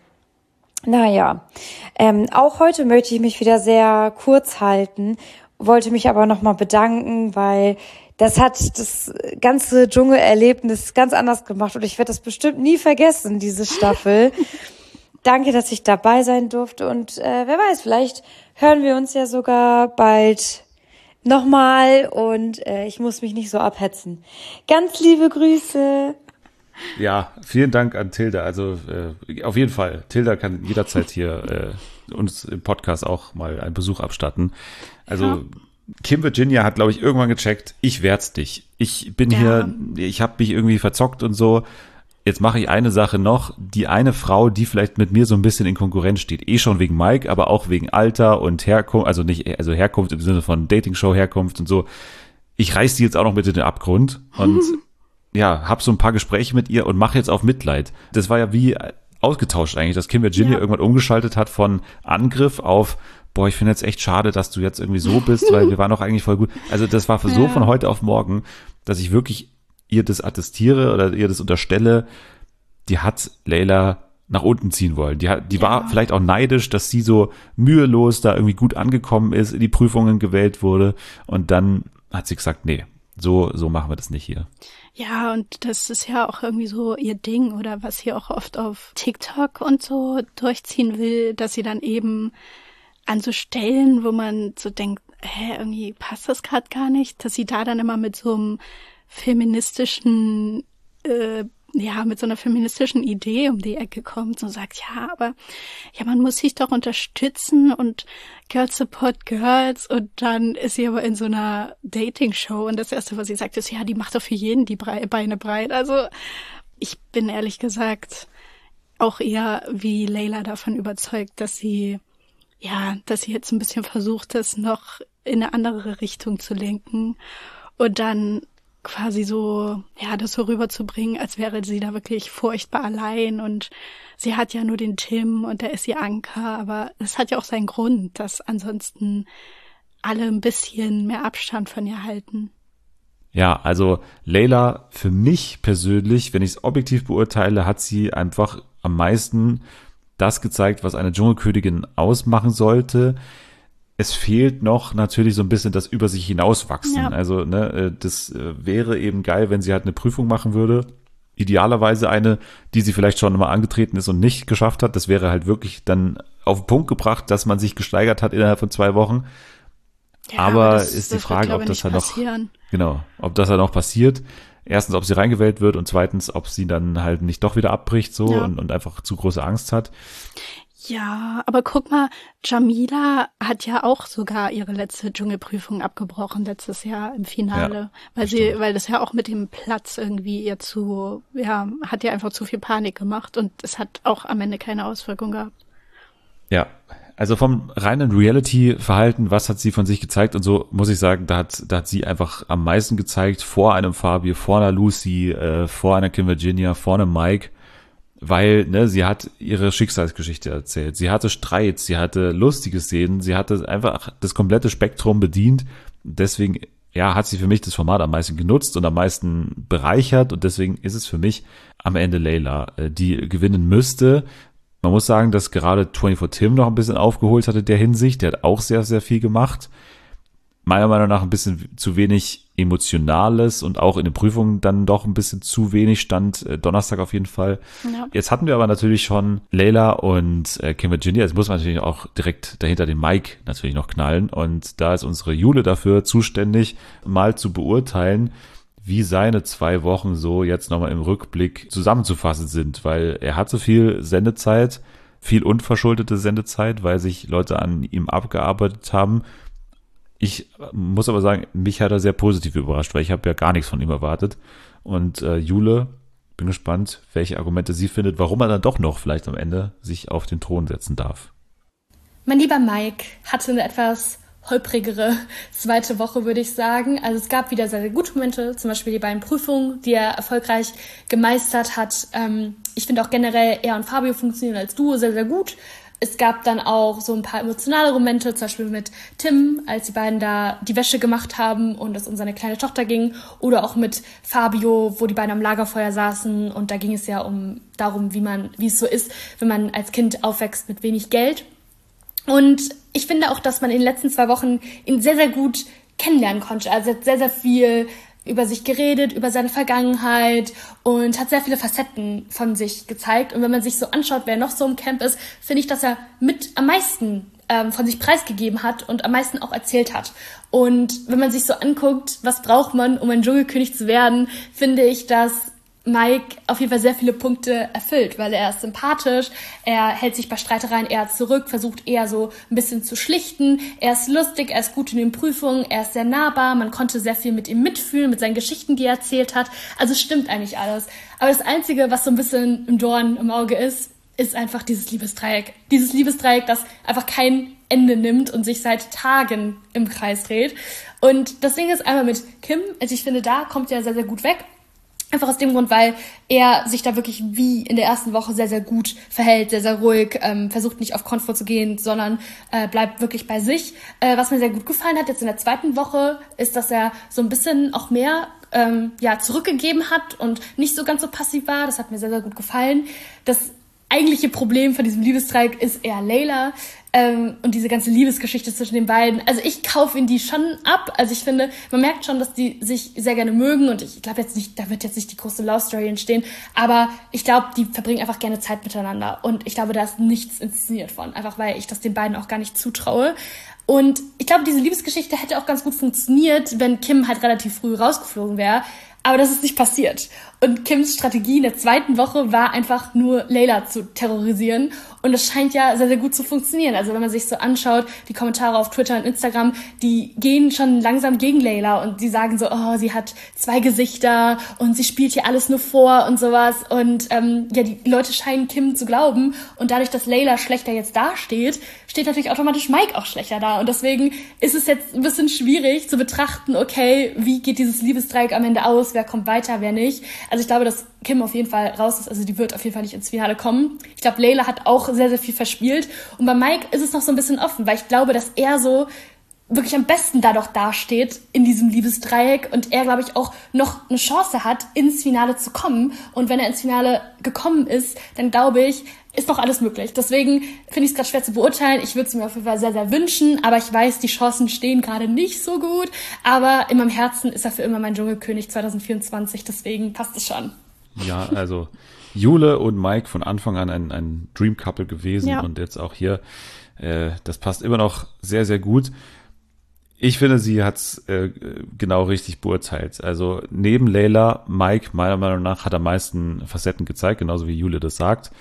Naja, ähm, auch heute möchte ich mich wieder sehr kurz halten, wollte mich aber noch mal bedanken, weil das hat das ganze Dschungelerlebnis ganz anders gemacht und ich werde das bestimmt nie vergessen, diese Staffel. Danke, dass ich dabei sein durfte und äh, wer weiß, vielleicht hören wir uns ja sogar bald nochmal und äh, ich muss mich nicht so abhetzen. Ganz liebe Grüße. Ja, vielen Dank an Tilda. Also äh, auf jeden Fall, Tilda kann jederzeit hier äh, uns im Podcast auch mal einen Besuch abstatten. Also ja. Kim Virginia hat, glaube ich, irgendwann gecheckt, ich werd's dich. Ich bin ja. hier, ich habe mich irgendwie verzockt und so. Jetzt mache ich eine Sache noch. Die eine Frau, die vielleicht mit mir so ein bisschen in Konkurrenz steht, eh schon wegen Mike, aber auch wegen Alter und Herkunft, also nicht, also Herkunft im Sinne von Dating-Show-Herkunft und so. Ich reiß die jetzt auch noch mit in den Abgrund und ja, hab so ein paar Gespräche mit ihr und mache jetzt auf Mitleid. Das war ja wie ausgetauscht eigentlich, dass Kim Virginia ja. irgendwann umgeschaltet hat von Angriff auf, boah, ich finde jetzt echt schade, dass du jetzt irgendwie so bist, weil wir waren doch eigentlich voll gut. Also das war so ja. von heute auf morgen, dass ich wirklich ihr das attestiere oder ihr das unterstelle, die hat Layla nach unten ziehen wollen. Die hat, die ja. war vielleicht auch neidisch, dass sie so mühelos da irgendwie gut angekommen ist, in die Prüfungen gewählt wurde und dann hat sie gesagt, nee, so, so machen wir das nicht hier. Ja, und das ist ja auch irgendwie so ihr Ding oder was sie auch oft auf TikTok und so durchziehen will, dass sie dann eben an so Stellen, wo man so denkt, hä, irgendwie passt das gerade gar nicht, dass sie da dann immer mit so einem feministischen, äh, ja, mit so einer feministischen Idee um die Ecke kommt und sagt, ja, aber ja, man muss sich doch unterstützen und Girls support Girls und dann ist sie aber in so einer Dating-Show und das Erste, was sie sagt, ist, ja, die macht doch für jeden die Bre- Beine breit. Also ich bin ehrlich gesagt auch eher wie Layla davon überzeugt, dass sie, ja, dass sie jetzt ein bisschen versucht, das noch in eine andere Richtung zu lenken und dann quasi so, ja, das so rüberzubringen, als wäre sie da wirklich furchtbar allein und sie hat ja nur den Tim und der ist ihr Anker, aber es hat ja auch seinen Grund, dass ansonsten alle ein bisschen mehr Abstand von ihr halten. Ja, also Layla, für mich persönlich, wenn ich es objektiv beurteile, hat sie einfach am meisten das gezeigt, was eine Dschungelkönigin ausmachen sollte. Es fehlt noch natürlich so ein bisschen das über sich hinauswachsen. Ja. Also ne, das wäre eben geil, wenn sie halt eine Prüfung machen würde. Idealerweise eine, die sie vielleicht schon mal angetreten ist und nicht geschafft hat. Das wäre halt wirklich dann auf den Punkt gebracht, dass man sich gesteigert hat innerhalb von zwei Wochen. Ja, aber, aber das, ist die Frage, wird, ob das ja noch genau, ob das ja noch passiert. Erstens, ob sie reingewählt wird und zweitens, ob sie dann halt nicht doch wieder abbricht so ja. und, und einfach zu große Angst hat. Ja, aber guck mal, Jamila hat ja auch sogar ihre letzte Dschungelprüfung abgebrochen letztes Jahr im Finale, ja, weil sie, stimmt. weil das ja auch mit dem Platz irgendwie ihr zu, ja, hat ihr einfach zu viel Panik gemacht und es hat auch am Ende keine Auswirkung gehabt. Ja, also vom reinen Reality-Verhalten, was hat sie von sich gezeigt und so, muss ich sagen, da hat, da hat sie einfach am meisten gezeigt vor einem Fabio, vor einer Lucy, äh, vor einer Kim Virginia, vor einem Mike. Weil, ne, sie hat ihre Schicksalsgeschichte erzählt. Sie hatte Streit, sie hatte lustige Szenen, sie hatte einfach das komplette Spektrum bedient. Deswegen, ja, hat sie für mich das Format am meisten genutzt und am meisten bereichert. Und deswegen ist es für mich am Ende Layla, die gewinnen müsste. Man muss sagen, dass gerade vierundzwanzig Tim noch ein bisschen aufgeholt hat in der Hinsicht. Der hat auch sehr, sehr viel gemacht. Meiner Meinung nach ein bisschen zu wenig Emotionales und auch in den Prüfungen dann doch ein bisschen zu wenig stand. Äh, Donnerstag auf jeden Fall. Ja. Jetzt hatten wir aber natürlich schon Layla und äh, Kim Virginia. Jetzt muss man natürlich auch direkt dahinter den Mike natürlich noch knallen. Und da ist unsere Jule dafür zuständig, mal zu beurteilen, wie seine zwei Wochen so jetzt nochmal im Rückblick zusammenzufassen sind. Weil er hat so viel Sendezeit, viel unverschuldete Sendezeit, weil sich Leute an ihm abgearbeitet haben. Ich muss aber sagen, mich hat er sehr positiv überrascht, weil ich habe ja gar nichts von ihm erwartet. Und äh, Jule, bin gespannt, welche Argumente sie findet, warum er dann doch noch vielleicht am Ende sich auf den Thron setzen darf. Mein lieber Mike hatte eine etwas holprigere zweite Woche, würde ich sagen. Also es gab wieder sehr, sehr gute Momente, zum Beispiel die beiden Prüfungen, die er erfolgreich gemeistert hat. Ähm, ich finde auch generell, er und Fabio funktionieren als Duo sehr, sehr gut. es gab dann auch so ein paar emotionale Momente, zum Beispiel mit Tim, als die beiden da die Wäsche gemacht haben und es um seine kleine Tochter ging. Oder auch mit Fabio, wo die beiden am Lagerfeuer saßen. Und da ging es ja um darum, wie man, wie es so ist, wenn man als Kind aufwächst mit wenig Geld. Und ich finde auch, dass man in den letzten zwei Wochen ihn sehr, sehr gut kennenlernen konnte. Also er hat sehr, sehr viel über sich geredet, über seine Vergangenheit und hat sehr viele Facetten von sich gezeigt. Und wenn man sich so anschaut, wer noch so im Camp ist, finde ich, dass er mit am meisten ähm, von sich preisgegeben hat und am meisten auch erzählt hat. Und wenn man sich so anguckt, was braucht man, um ein Dschungelkönig zu werden, finde ich, dass Mike auf jeden Fall sehr viele Punkte erfüllt, weil er ist sympathisch, er hält sich bei Streitereien eher zurück, versucht eher so ein bisschen zu schlichten, er ist lustig, er ist gut in den Prüfungen, er ist sehr nahbar, man konnte sehr viel mit ihm mitfühlen, mit seinen Geschichten, die er erzählt hat, also stimmt eigentlich alles. Aber das Einzige, was so ein bisschen im Dorn im Auge ist, ist einfach dieses Liebesdreieck. Dieses Liebesdreieck, das einfach kein Ende nimmt und sich seit Tagen im Kreis dreht. Und das Ding ist einmal mit Kim, also ich finde, da kommt er sehr, sehr gut weg. Einfach aus dem Grund, weil er sich da wirklich wie in der ersten Woche sehr, sehr gut verhält, sehr, sehr ruhig, ähm, versucht nicht auf Konflikt zu gehen, sondern äh, bleibt wirklich bei sich. Äh, was mir sehr gut gefallen hat jetzt in der zweiten Woche, ist, dass er so ein bisschen auch mehr ähm, ja zurückgegeben hat und nicht so ganz so passiv war. Das hat mir sehr, sehr gut gefallen. Das eigentliche Problem von diesem Liebesdreieck ist eher Layla ähm, und diese ganze Liebesgeschichte zwischen den beiden. Also ich kaufe ihnen die schon ab. Also ich finde, man merkt schon, dass die sich sehr gerne mögen und ich glaube jetzt nicht, da wird jetzt nicht die große Love Story entstehen, aber ich glaube, die verbringen einfach gerne Zeit miteinander und ich glaube, da ist nichts inszeniert von, einfach weil ich das den beiden auch gar nicht zutraue. Und ich glaube, diese Liebesgeschichte hätte auch ganz gut funktioniert, wenn Kim halt relativ früh rausgeflogen wäre. Aber das ist nicht passiert. Und Kims Strategie in der zweiten Woche war einfach nur Layla zu terrorisieren. Und das scheint ja sehr, sehr gut zu funktionieren. Also wenn man sich so anschaut, die Kommentare auf Twitter und Instagram, die gehen schon langsam gegen Layla und die sagen so, oh, sie hat zwei Gesichter und sie spielt hier alles nur vor und sowas. Und ähm, ja, die Leute scheinen Kim zu glauben. Und dadurch, dass Layla schlechter jetzt dasteht, steht natürlich automatisch Mike auch schlechter da. Und deswegen ist es jetzt ein bisschen schwierig zu betrachten, okay, wie geht dieses Liebesdreieck am Ende aus, wer kommt weiter, wer nicht. Also ich glaube, dass Kim auf jeden Fall raus ist, also die wird auf jeden Fall nicht ins Finale kommen. Ich glaube, Layla hat auch sehr, sehr viel verspielt. Und bei Mike ist es noch so ein bisschen offen, weil ich glaube, dass er so wirklich am besten da doch dasteht in diesem Liebesdreieck und er, glaube ich, auch noch eine Chance hat, ins Finale zu kommen. Und wenn er ins Finale gekommen ist, dann glaube ich, ist noch alles möglich. Deswegen finde ich es gerade schwer zu beurteilen. Ich würde es mir auf jeden Fall sehr, sehr wünschen, aber ich weiß, die Chancen stehen gerade nicht so gut. Aber in meinem Herzen ist er für immer mein Dschungelkönig zwanzig vierundzwanzig, deswegen passt es schon. Ja, also Jule und Mike von Anfang an ein, ein Dream Couple gewesen ja. Und jetzt auch hier, äh, das passt immer noch sehr, sehr gut. Ich finde, sie hat's äh, genau richtig beurteilt. Also neben Layla, Mike, meiner Meinung nach, hat am meisten Facetten gezeigt, genauso wie Jule das sagt.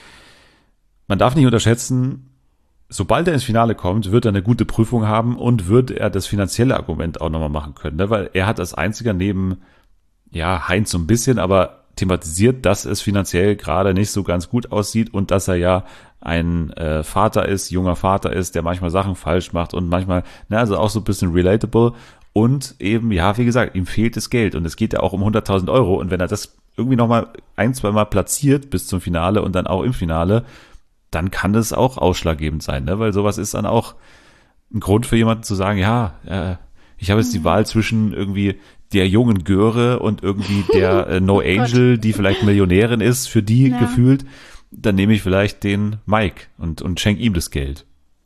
Man darf nicht unterschätzen, sobald er ins Finale kommt, wird er eine gute Prüfung haben und wird er das finanzielle Argument auch nochmal machen können. Ne? Weil er hat als einziger neben, ja, Heinz so ein bisschen, aber thematisiert, dass es finanziell gerade nicht so ganz gut aussieht und dass er ja ein äh, Vater ist, junger Vater ist, der manchmal Sachen falsch macht und manchmal, ne, also auch so ein bisschen relatable und eben, ja, wie gesagt, ihm fehlt das Geld und es geht ja auch um hunderttausend Euro und wenn er das irgendwie nochmal ein, zwei Mal platziert bis zum Finale und dann auch im Finale, dann kann das auch ausschlaggebend sein, ne, weil sowas ist dann auch ein Grund für jemanden zu sagen, ja, äh, ich habe jetzt die Wahl zwischen irgendwie der jungen Göre und irgendwie der äh, No Angel, die vielleicht Millionärin ist, für die ja. gefühlt, dann nehme ich vielleicht den Mike und, und schenke ihm das Geld.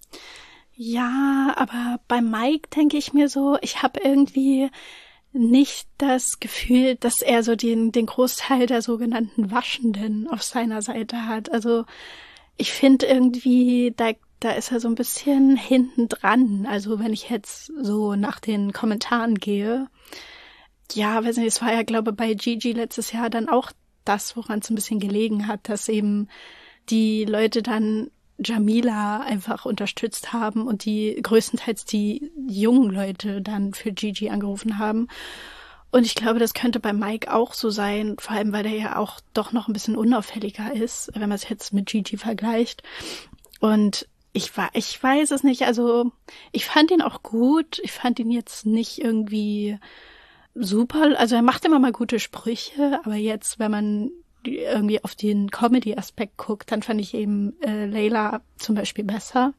Ja, aber bei Mike denke ich mir so, ich habe irgendwie nicht das Gefühl, dass er so den, den Großteil der sogenannten Waschenden auf seiner Seite hat. Also ich finde irgendwie, da Da ist er so ein bisschen hinten dran. Also wenn ich jetzt so nach den Kommentaren gehe, ja, weiß nicht, es war ja, glaube ich, bei Gigi letztes Jahr dann auch das, woran es ein bisschen gelegen hat, dass eben die Leute dann Jamila einfach unterstützt haben und die größtenteils die jungen Leute dann für Gigi angerufen haben. Und ich glaube, das könnte bei Mike auch so sein, vor allem, weil der ja auch doch noch ein bisschen unauffälliger ist, wenn man es jetzt mit Gigi vergleicht. Und ich war, ich weiß es nicht, also ich fand ihn auch gut, ich fand ihn jetzt nicht irgendwie super, also er macht immer mal gute Sprüche, aber jetzt, wenn man die irgendwie auf den Comedy-Aspekt guckt, dann fand ich eben äh, Layla zum Beispiel besser.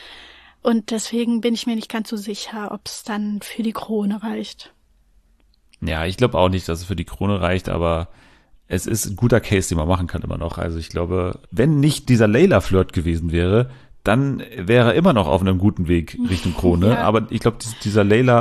Und deswegen bin ich mir nicht ganz so sicher, ob es dann für die Krone reicht. Ja, ich glaube auch nicht, dass es für die Krone reicht, aber es ist ein guter Case, den man machen kann immer noch. Also ich glaube, wenn nicht dieser Layla-Flirt gewesen wäre, dann wäre er immer noch auf einem guten Weg Richtung Krone. Ja. Aber ich glaube, dieser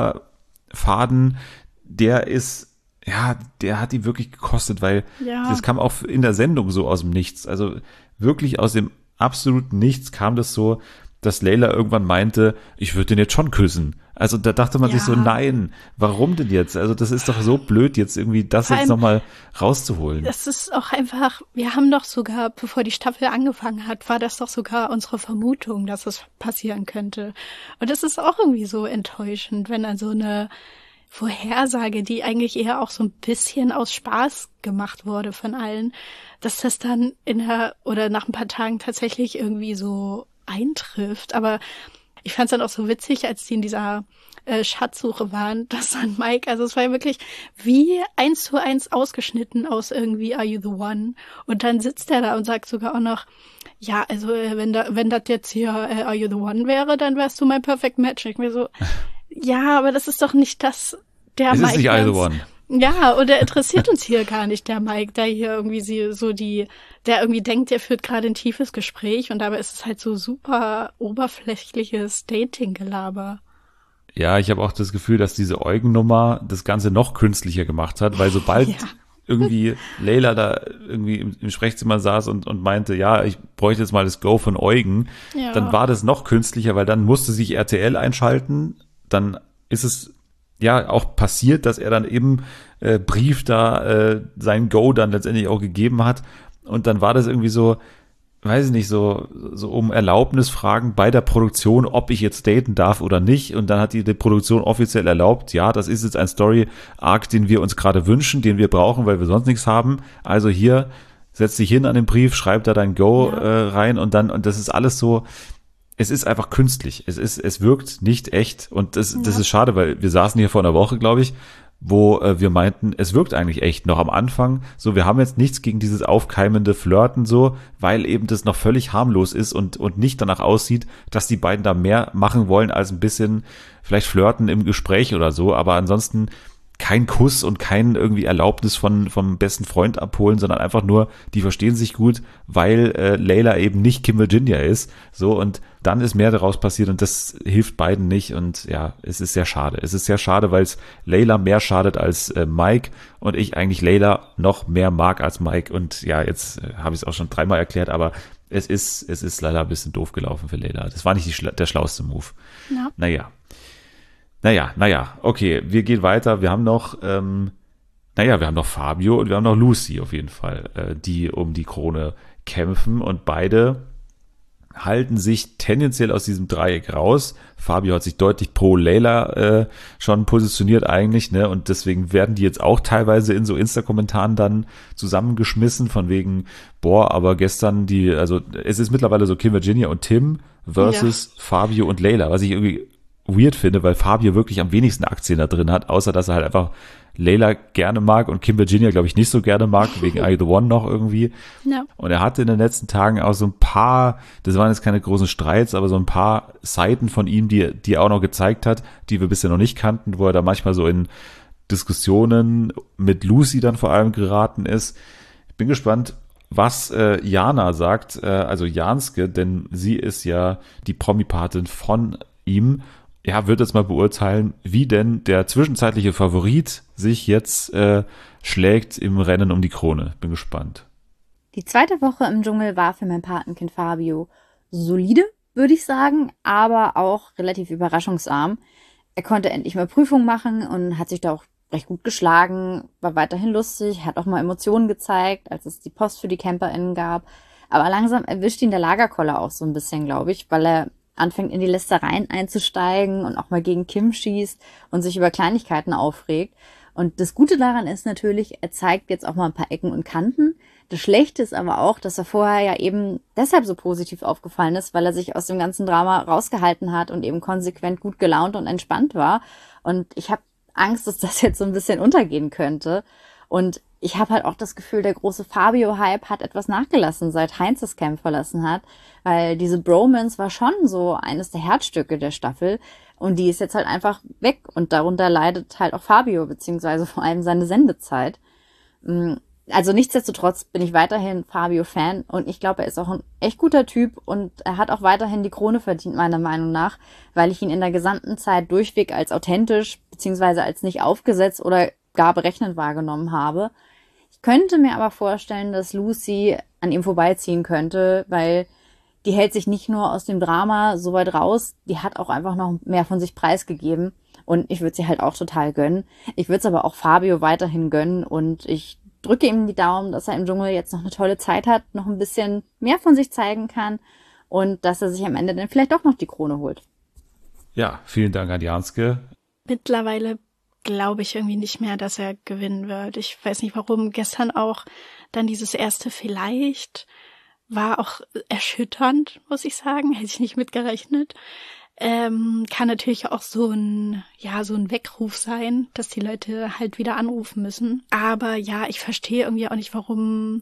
Layla-Faden, der ist, ja, der hat die wirklich gekostet, weil ja. das kam auch in der Sendung so aus dem Nichts. Also wirklich aus dem absoluten Nichts kam das so, dass Layla irgendwann meinte, ich würde den jetzt schon küssen. Also da dachte man ja. sich so, nein, warum denn jetzt? Also das ist doch so blöd, jetzt irgendwie das Vor jetzt nochmal rauszuholen. Das ist auch einfach, wir haben doch sogar, bevor die Staffel angefangen hat, war das doch sogar unsere Vermutung, dass es passieren könnte. Und das ist auch irgendwie so enttäuschend, wenn dann so eine Vorhersage, die eigentlich eher auch so ein bisschen aus Spaß gemacht wurde von allen, dass das dann in der, oder nach ein paar Tagen tatsächlich irgendwie so eintrifft. Aber ich fand es dann auch so witzig, als die in dieser äh, Schatzsuche waren, dass dann Mike, also es war ja wirklich wie eins zu eins ausgeschnitten aus irgendwie Are You the One? Und dann sitzt er da und sagt sogar auch noch, ja, also äh, wenn da, wenn das jetzt hier äh, Are You the One wäre, dann wärst du mein Perfect Match. Ich mir so, ja, aber das ist doch nicht das, der es Mike. Es ist nicht Are You the One. Ja, und der interessiert uns hier gar nicht, der Mike, der hier irgendwie sie, so die, der irgendwie denkt, der führt gerade ein tiefes Gespräch und dabei ist es halt so super oberflächliches Dating-Gelaber. Ja, ich habe auch das Gefühl, dass diese Eugen-Nummer das Ganze noch künstlicher gemacht hat, weil sobald ja. irgendwie Layla da irgendwie im, im Sprechzimmer saß und, und meinte, ja, ich bräuchte jetzt mal das Go von Eugen, ja. dann war das noch künstlicher, weil dann musste sich R T L einschalten, dann ist es ja auch passiert, dass er dann eben äh, Brief da äh, sein Go dann letztendlich auch gegeben hat und dann war das irgendwie so, weiß ich nicht, so so um Erlaubnis fragen bei der Produktion, ob ich jetzt daten darf oder nicht und dann hat die, die Produktion offiziell erlaubt, ja, das ist jetzt ein Story-Arc, den wir uns gerade wünschen, den wir brauchen, weil wir sonst nichts haben, also hier, setz dich hin an den Brief, schreib da dein Go ja. äh, rein und dann, und das ist alles so, es ist einfach künstlich. Es ist, es wirkt nicht echt. Und das, ja. das ist schade, weil wir saßen hier vor einer Woche, glaube ich, wo äh, wir meinten, es wirkt eigentlich echt noch am Anfang. So, wir haben jetzt nichts gegen dieses aufkeimende Flirten so, weil eben das noch völlig harmlos ist und, und nicht danach aussieht, dass die beiden da mehr machen wollen als ein bisschen vielleicht flirten im Gespräch oder so. Aber ansonsten kein Kuss und kein irgendwie Erlaubnis von vom besten Freund abholen, sondern einfach nur, die verstehen sich gut, weil äh, Layla eben nicht Kim Virginia ist. So, und dann ist mehr daraus passiert und das hilft beiden nicht und ja, es ist sehr schade. Es ist sehr schade, weil es Layla mehr schadet als äh, Mike und ich eigentlich Layla noch mehr mag als Mike und ja, jetzt äh, habe ich es auch schon dreimal erklärt, aber es ist es ist leider ein bisschen doof gelaufen für Layla. Das war nicht die, schla- der schlauste Move. Ja. Naja. Naja, naja, okay, wir gehen weiter. Wir haben noch, ähm, naja, wir haben noch Fabio und wir haben noch Lucy auf jeden Fall, äh, die um die Krone kämpfen und beide halten sich tendenziell aus diesem Dreieck raus. Fabio hat sich deutlich pro Layla äh, schon positioniert eigentlich, ne? Und deswegen werden die jetzt auch teilweise in so Insta-Kommentaren dann zusammengeschmissen von wegen, boah, aber gestern die, also es ist mittlerweile so Kim Virginia und Tim versus ja. Fabio und Layla, was ich irgendwie weird finde, weil Fabio wirklich am wenigsten Aktien da drin hat, außer dass er halt einfach Layla gerne mag und Kim Virginia, glaube ich, nicht so gerne mag, wegen Are You the One noch irgendwie. Ja. Und er hatte in den letzten Tagen auch so ein paar, das waren jetzt keine großen Streits, aber so ein paar Seiten von ihm, die, die er auch noch gezeigt hat, die wir bisher noch nicht kannten, wo er da manchmal so in Diskussionen mit Lucy dann vor allem geraten ist. Ich bin gespannt, was äh, Jana sagt, äh, also Janske, denn sie ist ja die Promi-Patin von ihm. Ja, wird jetzt mal beurteilen, wie denn der zwischenzeitliche Favorit sich jetzt äh, schlägt im Rennen um die Krone. Bin gespannt. Die zweite Woche im Dschungel war für mein Patenkind Fabio solide, würde ich sagen, aber auch relativ überraschungsarm. Er konnte endlich mal Prüfungen machen und hat sich da auch recht gut geschlagen, war weiterhin lustig, hat auch mal Emotionen gezeigt, als es die Post für die CamperInnen gab. Aber langsam erwischt ihn der Lagerkoller auch so ein bisschen, glaube ich, weil er anfängt in die Lästereien einzusteigen und auch mal gegen Kim schießt und sich über Kleinigkeiten aufregt. Und das Gute daran ist natürlich, er zeigt jetzt auch mal ein paar Ecken und Kanten. Das Schlechte ist aber auch, dass er vorher ja eben deshalb so positiv aufgefallen ist, weil er sich aus dem ganzen Drama rausgehalten hat und eben konsequent gut gelaunt und entspannt war. Und ich habe Angst, dass das jetzt so ein bisschen untergehen könnte. Und ich habe halt auch das Gefühl, der große Fabio-Hype hat etwas nachgelassen, seit Heinz das Camp verlassen hat, weil diese Bromance war schon so eines der Herzstücke der Staffel und die ist jetzt halt einfach weg und darunter leidet halt auch Fabio, beziehungsweise vor allem seine Sendezeit. Also nichtsdestotrotz bin ich weiterhin Fabio-Fan und ich glaube, er ist auch ein echt guter Typ und er hat auch weiterhin die Krone verdient, meiner Meinung nach, weil ich ihn in der gesamten Zeit durchweg als authentisch beziehungsweise als nicht aufgesetzt oder gar berechnend wahrgenommen habe. Ich könnte mir aber vorstellen, dass Lucy an ihm vorbeiziehen könnte, weil die hält sich nicht nur aus dem Drama so weit raus, die hat auch einfach noch mehr von sich preisgegeben und ich würde sie halt auch total gönnen. Ich würde es aber auch Fabio weiterhin gönnen und ich drücke ihm die Daumen, dass er im Dschungel jetzt noch eine tolle Zeit hat, noch ein bisschen mehr von sich zeigen kann und dass er sich am Ende dann vielleicht doch noch die Krone holt. Ja, vielen Dank an Janske. Mittlerweile glaube ich irgendwie nicht mehr, dass er gewinnen wird. Ich weiß nicht warum. Gestern auch dann dieses erste vielleicht war auch erschütternd, muss ich sagen. Hätte ich nicht mitgerechnet. Ähm, kann natürlich auch so ein, ja, so ein Weckruf sein, dass die Leute halt wieder anrufen müssen. Aber ja, ich verstehe irgendwie auch nicht, warum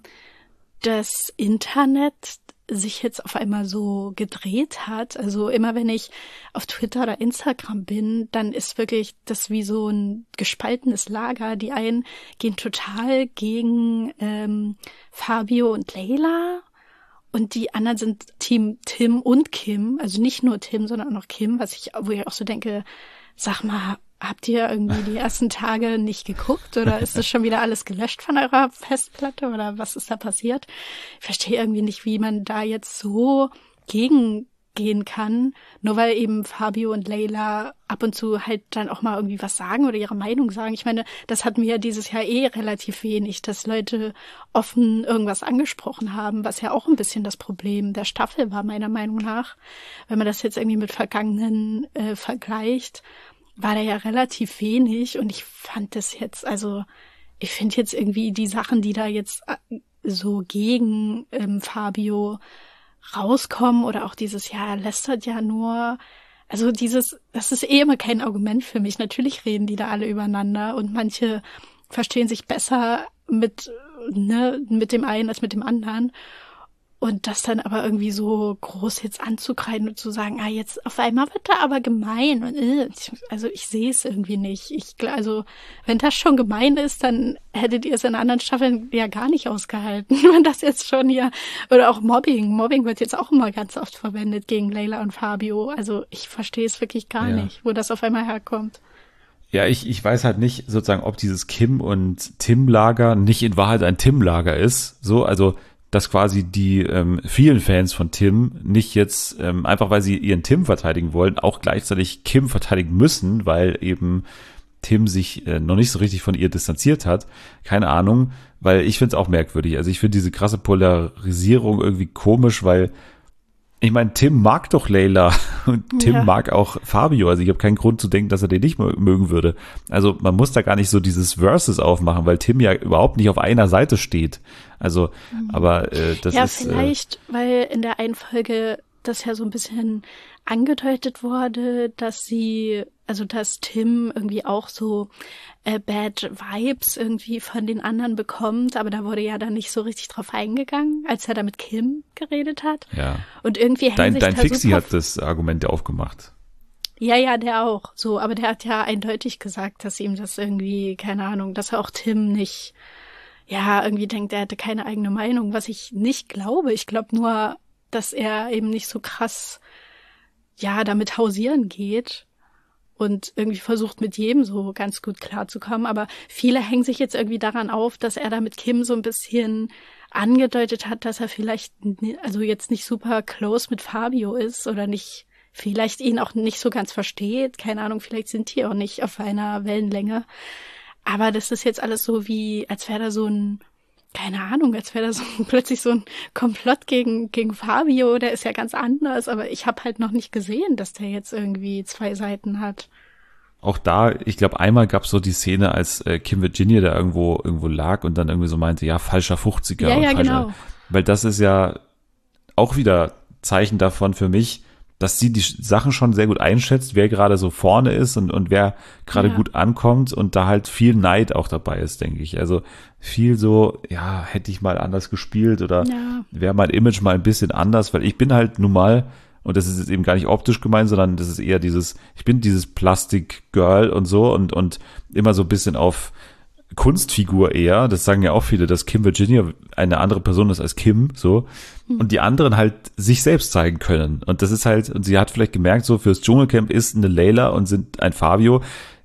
das Internet sich jetzt auf einmal so gedreht hat. Also immer wenn ich auf Twitter oder Instagram bin, dann ist wirklich das wie so ein gespaltenes Lager. Die einen gehen total gegen ähm, Fabio und Leila und die anderen sind Team Tim und Kim. Also nicht nur Tim, sondern auch noch Kim, was ich, wo ich auch so denke, sag mal, habt ihr irgendwie die ersten Tage nicht geguckt oder ist das schon wieder alles gelöscht von eurer Festplatte oder was ist da passiert? Ich verstehe irgendwie nicht, wie man da jetzt so gegengehen kann, nur weil eben Fabio und Leila ab und zu halt dann auch mal irgendwie was sagen oder ihre Meinung sagen. Ich meine, das hatten wir ja dieses Jahr eh relativ wenig, dass Leute offen irgendwas angesprochen haben, was ja auch ein bisschen das Problem der Staffel war, meiner Meinung nach. Wenn man das jetzt irgendwie mit vergangenen äh, vergleicht, war da ja relativ wenig und ich fand das jetzt, also ich finde jetzt irgendwie die Sachen, die da jetzt so gegen ähm, Fabio rauskommen oder auch dieses, ja, er lästert ja nur, also dieses, das ist eh immer kein Argument für mich. Natürlich reden die da alle übereinander und manche verstehen sich besser mit, ne, mit dem einen als mit dem anderen. Und das dann aber irgendwie so groß jetzt anzukreiden und zu sagen, ah, jetzt auf einmal wird er aber gemein. Und, äh, also ich sehe es irgendwie nicht. Ich, also wenn das schon gemein ist, dann hättet ihr es in anderen Staffeln ja gar nicht ausgehalten. Wenn das jetzt schon hier, oder auch Mobbing. Mobbing wird jetzt auch immer ganz oft verwendet gegen Leila und Fabio. Also ich verstehe es wirklich gar ja. nicht, wo das auf einmal herkommt. Ja, ich, ich weiß halt nicht sozusagen, ob dieses Kim- und Tim-Lager nicht in Wahrheit ein Tim-Lager ist. So, also dass quasi die ähm, vielen Fans von Tim nicht jetzt, ähm, einfach weil sie ihren Tim verteidigen wollen, auch gleichzeitig Kim verteidigen müssen, weil eben Tim sich äh, noch nicht so richtig von ihr distanziert hat. Keine Ahnung, weil ich finde es auch merkwürdig. Also ich finde diese krasse Polarisierung irgendwie komisch, weil ich meine, Tim mag doch Leila und Tim ja. mag auch Fabio. Also ich habe keinen Grund zu denken, dass er den nicht mögen würde. Also man muss da gar nicht so dieses Versus aufmachen, weil Tim ja überhaupt nicht auf einer Seite steht. Also, mhm. aber äh, das ja, ist... Ja, vielleicht, äh, weil in der einen Folge das ja so ein bisschen angedeutet wurde, dass sie, also dass Tim irgendwie auch so äh, Bad Vibes irgendwie von den anderen bekommt, aber da wurde ja dann nicht so richtig drauf eingegangen, als er da mit Kim geredet hat. Ja. Und irgendwie hängen Dein, sich dein da Fixi super hat das Argument ja aufgemacht. Ja, ja, der auch. So, aber der hat ja eindeutig gesagt, dass ihm das irgendwie, keine Ahnung, dass er auch Tim nicht, ja, irgendwie denkt, er hätte keine eigene Meinung, was ich nicht glaube. Ich glaube nur, dass er eben nicht so krass, ja, damit hausieren geht und irgendwie versucht, mit jedem so ganz gut klarzukommen. Aber viele hängen sich jetzt irgendwie daran auf, dass er da mit Kim so ein bisschen angedeutet hat, dass er vielleicht, also jetzt nicht super close mit Fabio ist oder nicht, vielleicht ihn auch nicht so ganz versteht. Keine Ahnung, vielleicht sind die auch nicht auf einer Wellenlänge. Aber das ist jetzt alles so wie, als wäre da so ein, keine Ahnung, als wäre da so plötzlich so ein Komplott gegen gegen Fabio, der ist ja ganz anders, aber ich habe halt noch nicht gesehen, dass der jetzt irgendwie zwei Seiten hat. Auch da, ich glaube, einmal gab es so die Szene, als äh, Kim Virginia da irgendwo irgendwo lag und dann irgendwie so meinte, ja, falscher fünfziger. Ja, und ja, falscher, genau. Weil das ist ja auch wieder Zeichen davon für mich, dass sie die Sachen schon sehr gut einschätzt, wer gerade so vorne ist und, und wer gerade Ja. gut ankommt und da halt viel Neid auch dabei ist, denke ich. Also viel so, ja, hätte ich mal anders gespielt oder Ja. wäre mein Image mal ein bisschen anders, weil ich bin halt nun mal, und das ist jetzt eben gar nicht optisch gemeint, sondern das ist eher dieses, ich bin dieses Plastik-Girl und so und, und immer so ein bisschen auf Kunstfigur eher, das sagen ja auch viele, dass Kim Virginia eine andere Person ist als Kim, so, und die anderen halt sich selbst zeigen können. Und das ist halt, und sie hat vielleicht gemerkt, so fürs Dschungelcamp ist eine Layla und sind ein Fabio,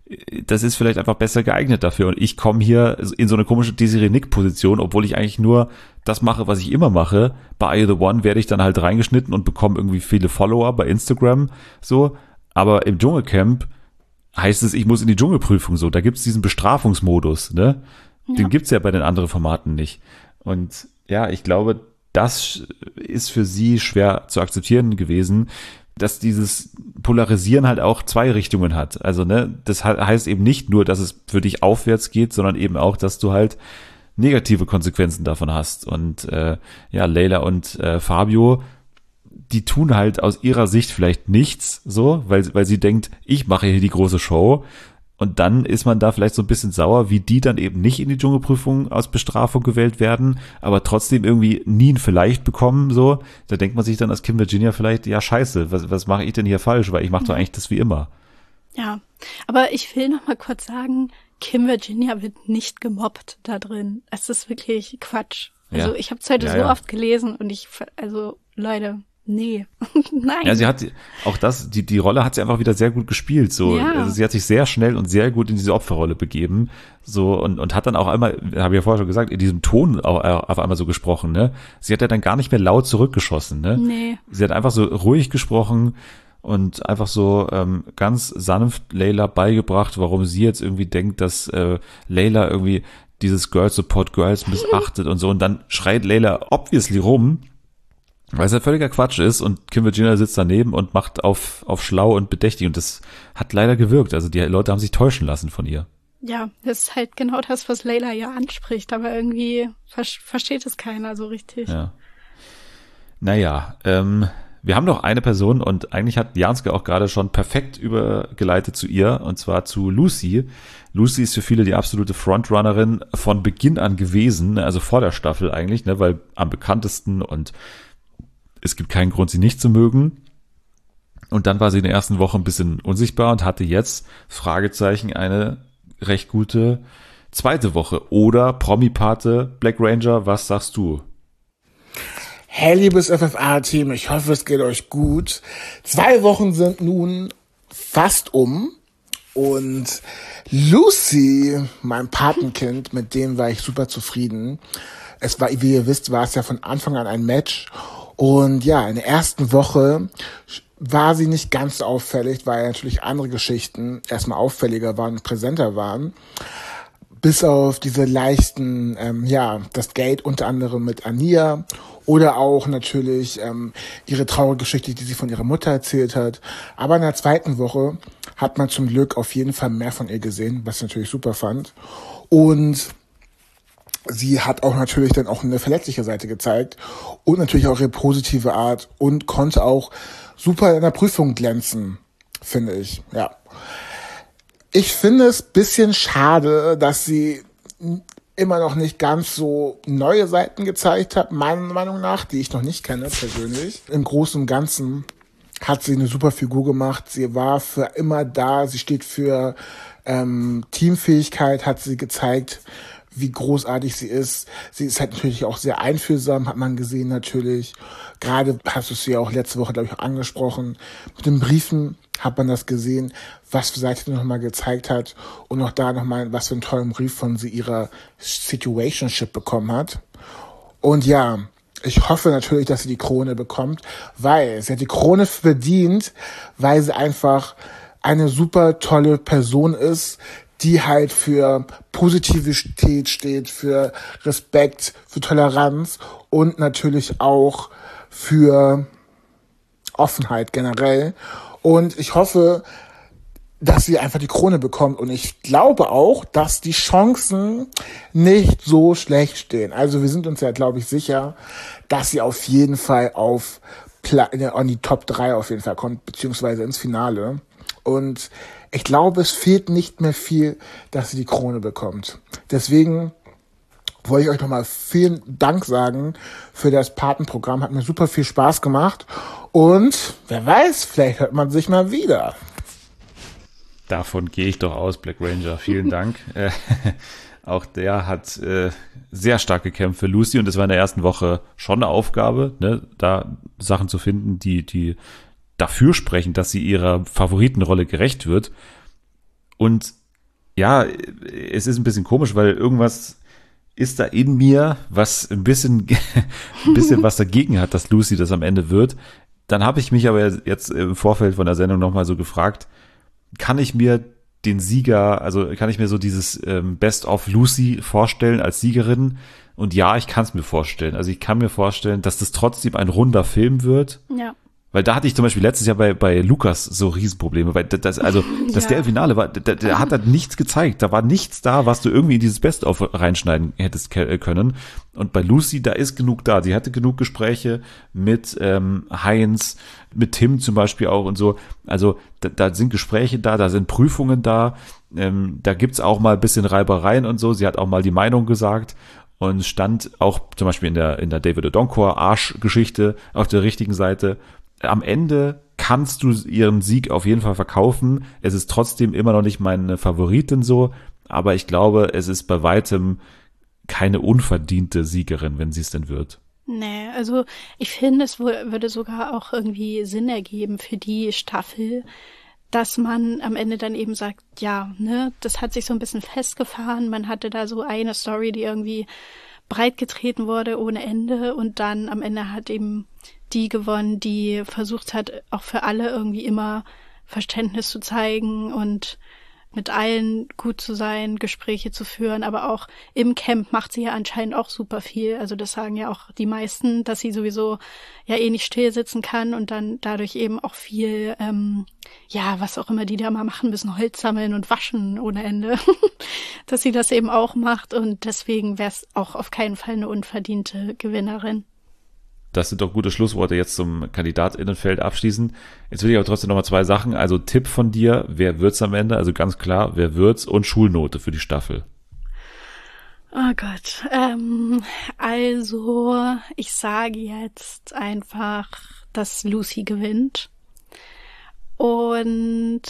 das ist vielleicht einfach besser geeignet dafür. Und ich komme hier in so eine komische Desiree Nick-Position, obwohl ich eigentlich nur das mache, was ich immer mache. Bei Are You The One werde ich dann halt reingeschnitten und bekomme irgendwie viele Follower bei Instagram, so. Aber im Dschungelcamp heißt es, ich muss in die Dschungelprüfung, so. Da gibt's diesen Bestrafungsmodus, ne? Ja. Den gibt's ja bei den anderen Formaten nicht. Und ja, ich glaube, das ist für sie schwer zu akzeptieren gewesen, dass dieses Polarisieren halt auch zwei Richtungen hat. Also, ne, das heißt eben nicht nur, dass es für dich aufwärts geht, sondern eben auch, dass du halt negative Konsequenzen davon hast. Und äh, ja, Layla und äh, Fabio, die tun halt aus ihrer Sicht vielleicht nichts, so, weil, weil sie denkt, ich mache hier die große Show. Und dann ist man da vielleicht so ein bisschen sauer, wie die dann eben nicht in die Dschungelprüfung aus Bestrafung gewählt werden, aber trotzdem irgendwie nie ein Vielleicht bekommen, so. Da denkt man sich dann als Kim Virginia vielleicht, ja scheiße, was, was mache ich denn hier falsch? Weil ich mache doch eigentlich das wie immer. Ja, aber ich will noch mal kurz sagen, Kim Virginia wird nicht gemobbt da drin. Es ist wirklich Quatsch. Also Ja. ich habe es heute Ja, so ja. oft gelesen und ich, also Leute, nee, nein. Ja, sie hat auch das, die, die Rolle hat sie einfach wieder sehr gut gespielt, so. Ja. Also sie hat sich sehr schnell und sehr gut in diese Opferrolle begeben, so, und, und hat dann auch einmal, habe ich ja vorher schon gesagt, in diesem Ton auch, äh, auf einmal so gesprochen, ne. Sie hat ja dann gar nicht mehr laut zurückgeschossen, ne. Nee. Sie hat einfach so ruhig gesprochen und einfach so ähm, ganz sanft Layla beigebracht, warum sie jetzt irgendwie denkt, dass äh, Layla irgendwie dieses Girl Support Girls missachtet und so, und dann schreit Layla obviously rum, weil es ja völliger Quatsch ist, und Kim Virginia sitzt daneben und macht auf, auf schlau und bedächtig, und das hat leider gewirkt. Also die Leute haben sich täuschen lassen von ihr. Ja, das ist halt genau das, was Layla ja anspricht, aber irgendwie ver versteht es keiner so richtig. Ja. Naja, ähm, wir haben noch eine Person, und eigentlich hat Janske auch gerade schon perfekt übergeleitet zu ihr, und zwar zu Lucy. Lucy ist für viele die absolute Frontrunnerin von Beginn an gewesen, also vor der Staffel eigentlich, ne, weil am bekanntesten, und es gibt keinen Grund, sie nicht zu mögen. Und dann war sie in der ersten Woche ein bisschen unsichtbar und hatte jetzt, Fragezeichen, eine recht gute zweite Woche. Oder Promi-Pate, Black Ranger, was sagst du? Hey, liebes F F A-Team, ich hoffe, es geht euch gut. Zwei Wochen sind nun fast um. Und Lucy, mein Patenkind, mit dem war ich super zufrieden. Es war, wie ihr wisst, war es ja von Anfang an ein Match. Und ja, in der ersten Woche war sie nicht ganz so auffällig, weil natürlich andere Geschichten erstmal auffälliger waren und präsenter waren. Bis auf diese leichten, ähm, ja, das Gate unter anderem mit Ania oder auch natürlich ähm, ihre traurige Geschichte, die sie von ihrer Mutter erzählt hat. Aber in der zweiten Woche hat man zum Glück auf jeden Fall mehr von ihr gesehen, was ich natürlich super fand. Und sie hat auch natürlich dann auch eine verletzliche Seite gezeigt und natürlich auch ihre positive Art und konnte auch super in der Prüfung glänzen, finde ich, ja. Ich finde es bisschen schade, dass sie immer noch nicht ganz so neue Seiten gezeigt hat, meiner Meinung nach, die ich noch nicht kenne persönlich. Im Großen und Ganzen hat sie eine super Figur gemacht. Sie war für immer da. Sie steht für ähm, Teamfähigkeit, hat sie gezeigt, wie großartig sie ist. Sie ist halt natürlich auch sehr einfühlsam, hat man gesehen natürlich. Gerade hast du sie ja auch letzte Woche, glaube ich, angesprochen. Mit den Briefen hat man das gesehen, was für Seite nochmal gezeigt hat. Und auch da nochmal, was für einen tollen Brief von sie ihrer Situationship bekommen hat. Und ja, ich hoffe natürlich, dass sie die Krone bekommt, weil sie hat die Krone verdient, weil sie einfach eine super tolle Person ist, die halt für Positivität steht, für Respekt, für Toleranz und natürlich auch für Offenheit generell. Und ich hoffe, dass sie einfach die Krone bekommt. Und ich glaube auch, dass die Chancen nicht so schlecht stehen. Also wir sind uns ja, glaube ich, sicher, dass sie auf jeden Fall auf in die Top drei auf jeden Fall kommt, beziehungsweise ins Finale. Und ich glaube, es fehlt nicht mehr viel, dass sie die Krone bekommt. Deswegen wollte ich euch nochmal vielen Dank sagen für das Patenprogramm. Hat mir super viel Spaß gemacht. Und wer weiß, vielleicht hört man sich mal wieder. Davon gehe ich doch aus, Black Ranger. Vielen Dank. äh, auch der hat äh, sehr stark gekämpft für Lucy und es war in der ersten Woche schon eine Aufgabe, ne, da Sachen zu finden, die, die dafür sprechen, dass sie ihrer Favoritenrolle gerecht wird. Und ja, es ist ein bisschen komisch, weil irgendwas ist da in mir, was ein bisschen, ein bisschen was dagegen hat, dass Lucy das am Ende wird. Dann habe ich mich aber jetzt im Vorfeld von der Sendung nochmal so gefragt, kann ich mir den Sieger, also kann ich mir so dieses ähm, Best of Lucy vorstellen als Siegerin? Und ja, ich kann es mir vorstellen. Also ich kann mir vorstellen, dass das trotzdem ein runder Film wird. Ja. Weil da hatte ich zum Beispiel letztes Jahr bei, bei Lukas so Riesenprobleme, weil das, also, das Ja. der Finale war, der, der hat da nichts gezeigt. Da war nichts da, was du irgendwie in dieses Best-of reinschneiden hättest ke- können. Und bei Lucy, da ist genug da. Sie hatte genug Gespräche mit ähm, Heinz, mit Tim zum Beispiel auch und so. Also, da, da sind Gespräche da, da sind Prüfungen da. Ähm, da gibt's auch mal ein bisschen Reibereien und so. Sie hat auch mal die Meinung gesagt. Und stand auch zum Beispiel in der, in der David Odonkor Arsch-Geschichte auf der richtigen Seite. Am Ende kannst du ihren Sieg auf jeden Fall verkaufen. Es ist trotzdem immer noch nicht meine Favoritin so, aber ich glaube, es ist bei weitem keine unverdiente Siegerin, wenn sie es denn wird. Nee, also ich finde, es wo- würde sogar auch irgendwie Sinn ergeben für die Staffel, dass man am Ende dann eben sagt, ja, ne, das hat sich so ein bisschen festgefahren. Man hatte da so eine Story, die irgendwie breit getreten wurde ohne Ende und dann am Ende hat eben die gewonnen, die versucht hat, auch für alle irgendwie immer Verständnis zu zeigen und mit allen gut zu sein, Gespräche zu führen, aber auch im Camp macht sie ja anscheinend auch super viel. Also das sagen ja auch die meisten, dass sie sowieso ja eh nicht still sitzen kann und dann dadurch eben auch viel, ähm, ja, was auch immer die da mal machen müssen, Holz sammeln und waschen ohne Ende, dass sie das eben auch macht und deswegen wäre es auch auf keinen Fall eine unverdiente Gewinnerin. Das sind doch gute Schlussworte jetzt zum KandidatInnenfeld abschließend. Jetzt will ich aber trotzdem nochmal zwei Sachen. Also Tipp von dir, wer wird's am Ende? Also ganz klar, wer wird's? Und Schulnote für die Staffel. Oh Gott. Ähm, also, ich sage jetzt einfach, dass Lucy gewinnt. Und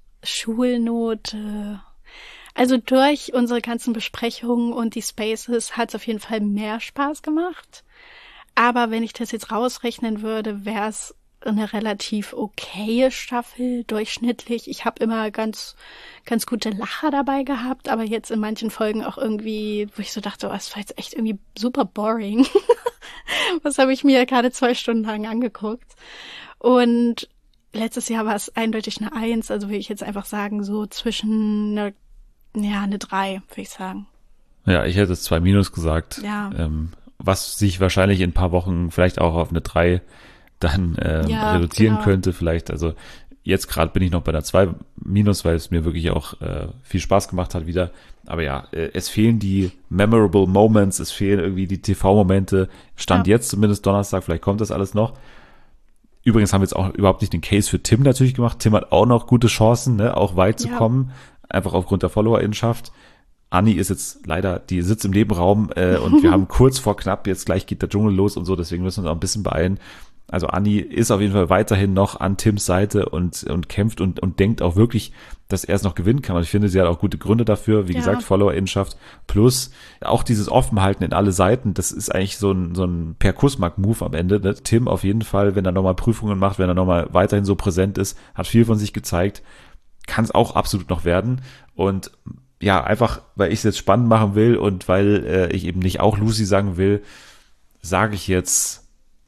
Schulnote. Also durch unsere ganzen Besprechungen und die Spaces hat es auf jeden Fall mehr Spaß gemacht. Aber wenn ich das jetzt rausrechnen würde, wäre es eine relativ okaye Staffel, durchschnittlich. Ich habe immer ganz ganz gute Lacher dabei gehabt, aber jetzt in manchen Folgen auch irgendwie, wo ich so dachte, oh, das war jetzt echt irgendwie super boring. Was habe ich mir gerade zwei Stunden lang angeguckt? Und letztes Jahr war es eindeutig eine Eins, also will ich jetzt einfach sagen, so zwischen eine, ja, eine Drei, würde ich sagen. Ja, ich hätte es zwei Minus gesagt. Ja. Ähm, was sich wahrscheinlich in ein paar Wochen vielleicht auch auf eine drei dann ähm, Ja, reduzieren genau. könnte. Vielleicht, also jetzt gerade bin ich noch bei einer zwei Minus, weil es mir wirklich auch äh, viel Spaß gemacht hat wieder. Aber ja, äh, es fehlen die memorable Moments, es fehlen irgendwie die T V-Momente. Stand Ja. jetzt zumindest Donnerstag, vielleicht kommt das alles noch. Übrigens haben wir jetzt auch überhaupt nicht den Case für Tim natürlich gemacht. Tim hat auch noch gute Chancen, ne, auch weit zu Ja. kommen, einfach aufgrund der Followerinnenschaft. Anni ist jetzt leider, die sitzt im Nebenraum äh, und wir haben kurz vor knapp, jetzt gleich geht der Dschungel los und so, deswegen müssen wir uns auch ein bisschen beeilen. Also Anni ist auf jeden Fall weiterhin noch an Tims Seite und und kämpft und und denkt auch wirklich, dass er es noch gewinnen kann. Und ich finde, sie hat auch gute Gründe dafür. Wie Ja. gesagt, Followerinnenschaft plus auch dieses Offenhalten in alle Seiten. Das ist eigentlich so ein so ein Per-Kussmark-Move am Ende. Ne? Tim auf jeden Fall, wenn er nochmal Prüfungen macht, wenn er nochmal weiterhin so präsent ist, hat viel von sich gezeigt, kann es auch absolut noch werden. Und ja, einfach, weil ich es jetzt spannend machen will und weil äh, ich eben nicht auch Lucy sagen will, sage ich jetzt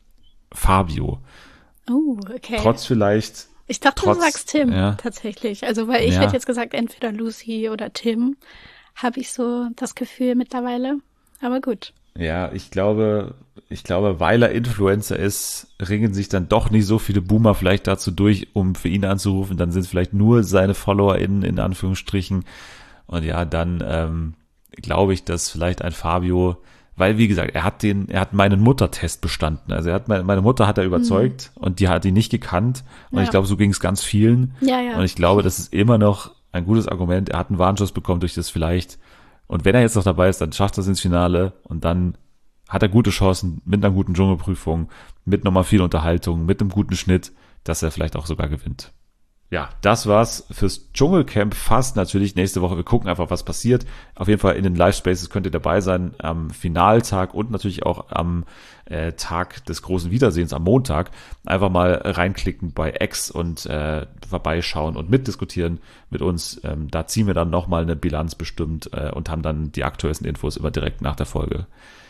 Fabio. Oh, okay. Trotz vielleicht, ich dachte, trotz- du sagst Tim, ja. tatsächlich. Also, weil ich Ja. hätte jetzt gesagt, entweder Lucy oder Tim, habe ich so das Gefühl mittlerweile. Aber gut. ja, ich glaube, ich glaube, weil er Influencer ist, ringen sich dann doch nicht so viele Boomer vielleicht dazu durch, um für ihn anzurufen. Dann sind es vielleicht nur seine FollowerInnen in Anführungsstrichen. Und ja, dann ähm, glaube ich, dass vielleicht ein Fabio weil, wie gesagt, er hat den, er hat meinen Muttertest bestanden. Also er hat meine, meine Mutter hat er überzeugt mhm. und die hat ihn nicht gekannt. Und ja. ich glaube, so ging es ganz vielen. Ja, ja. Und ich glaube, das ist immer noch ein gutes Argument. Er hat einen Warnschuss bekommen durch das vielleicht. Und wenn er jetzt noch dabei ist, dann schafft er es ins Finale und dann hat er gute Chancen mit einer guten Dschungelprüfung, mit nochmal viel Unterhaltung, mit einem guten Schnitt, dass er vielleicht auch sogar gewinnt. Ja, das war's fürs Dschungelcamp fast natürlich. Nächste Woche, wir gucken einfach, was passiert. Auf jeden Fall in den Live-Spaces könnt ihr dabei sein am Finaltag und natürlich auch am äh, Tag des großen Wiedersehens am Montag. Einfach mal reinklicken bei X und äh, vorbeischauen und mitdiskutieren mit uns. Ähm, da ziehen wir dann nochmal eine Bilanz bestimmt äh, und haben dann die aktuellsten Infos immer direkt nach der Folge.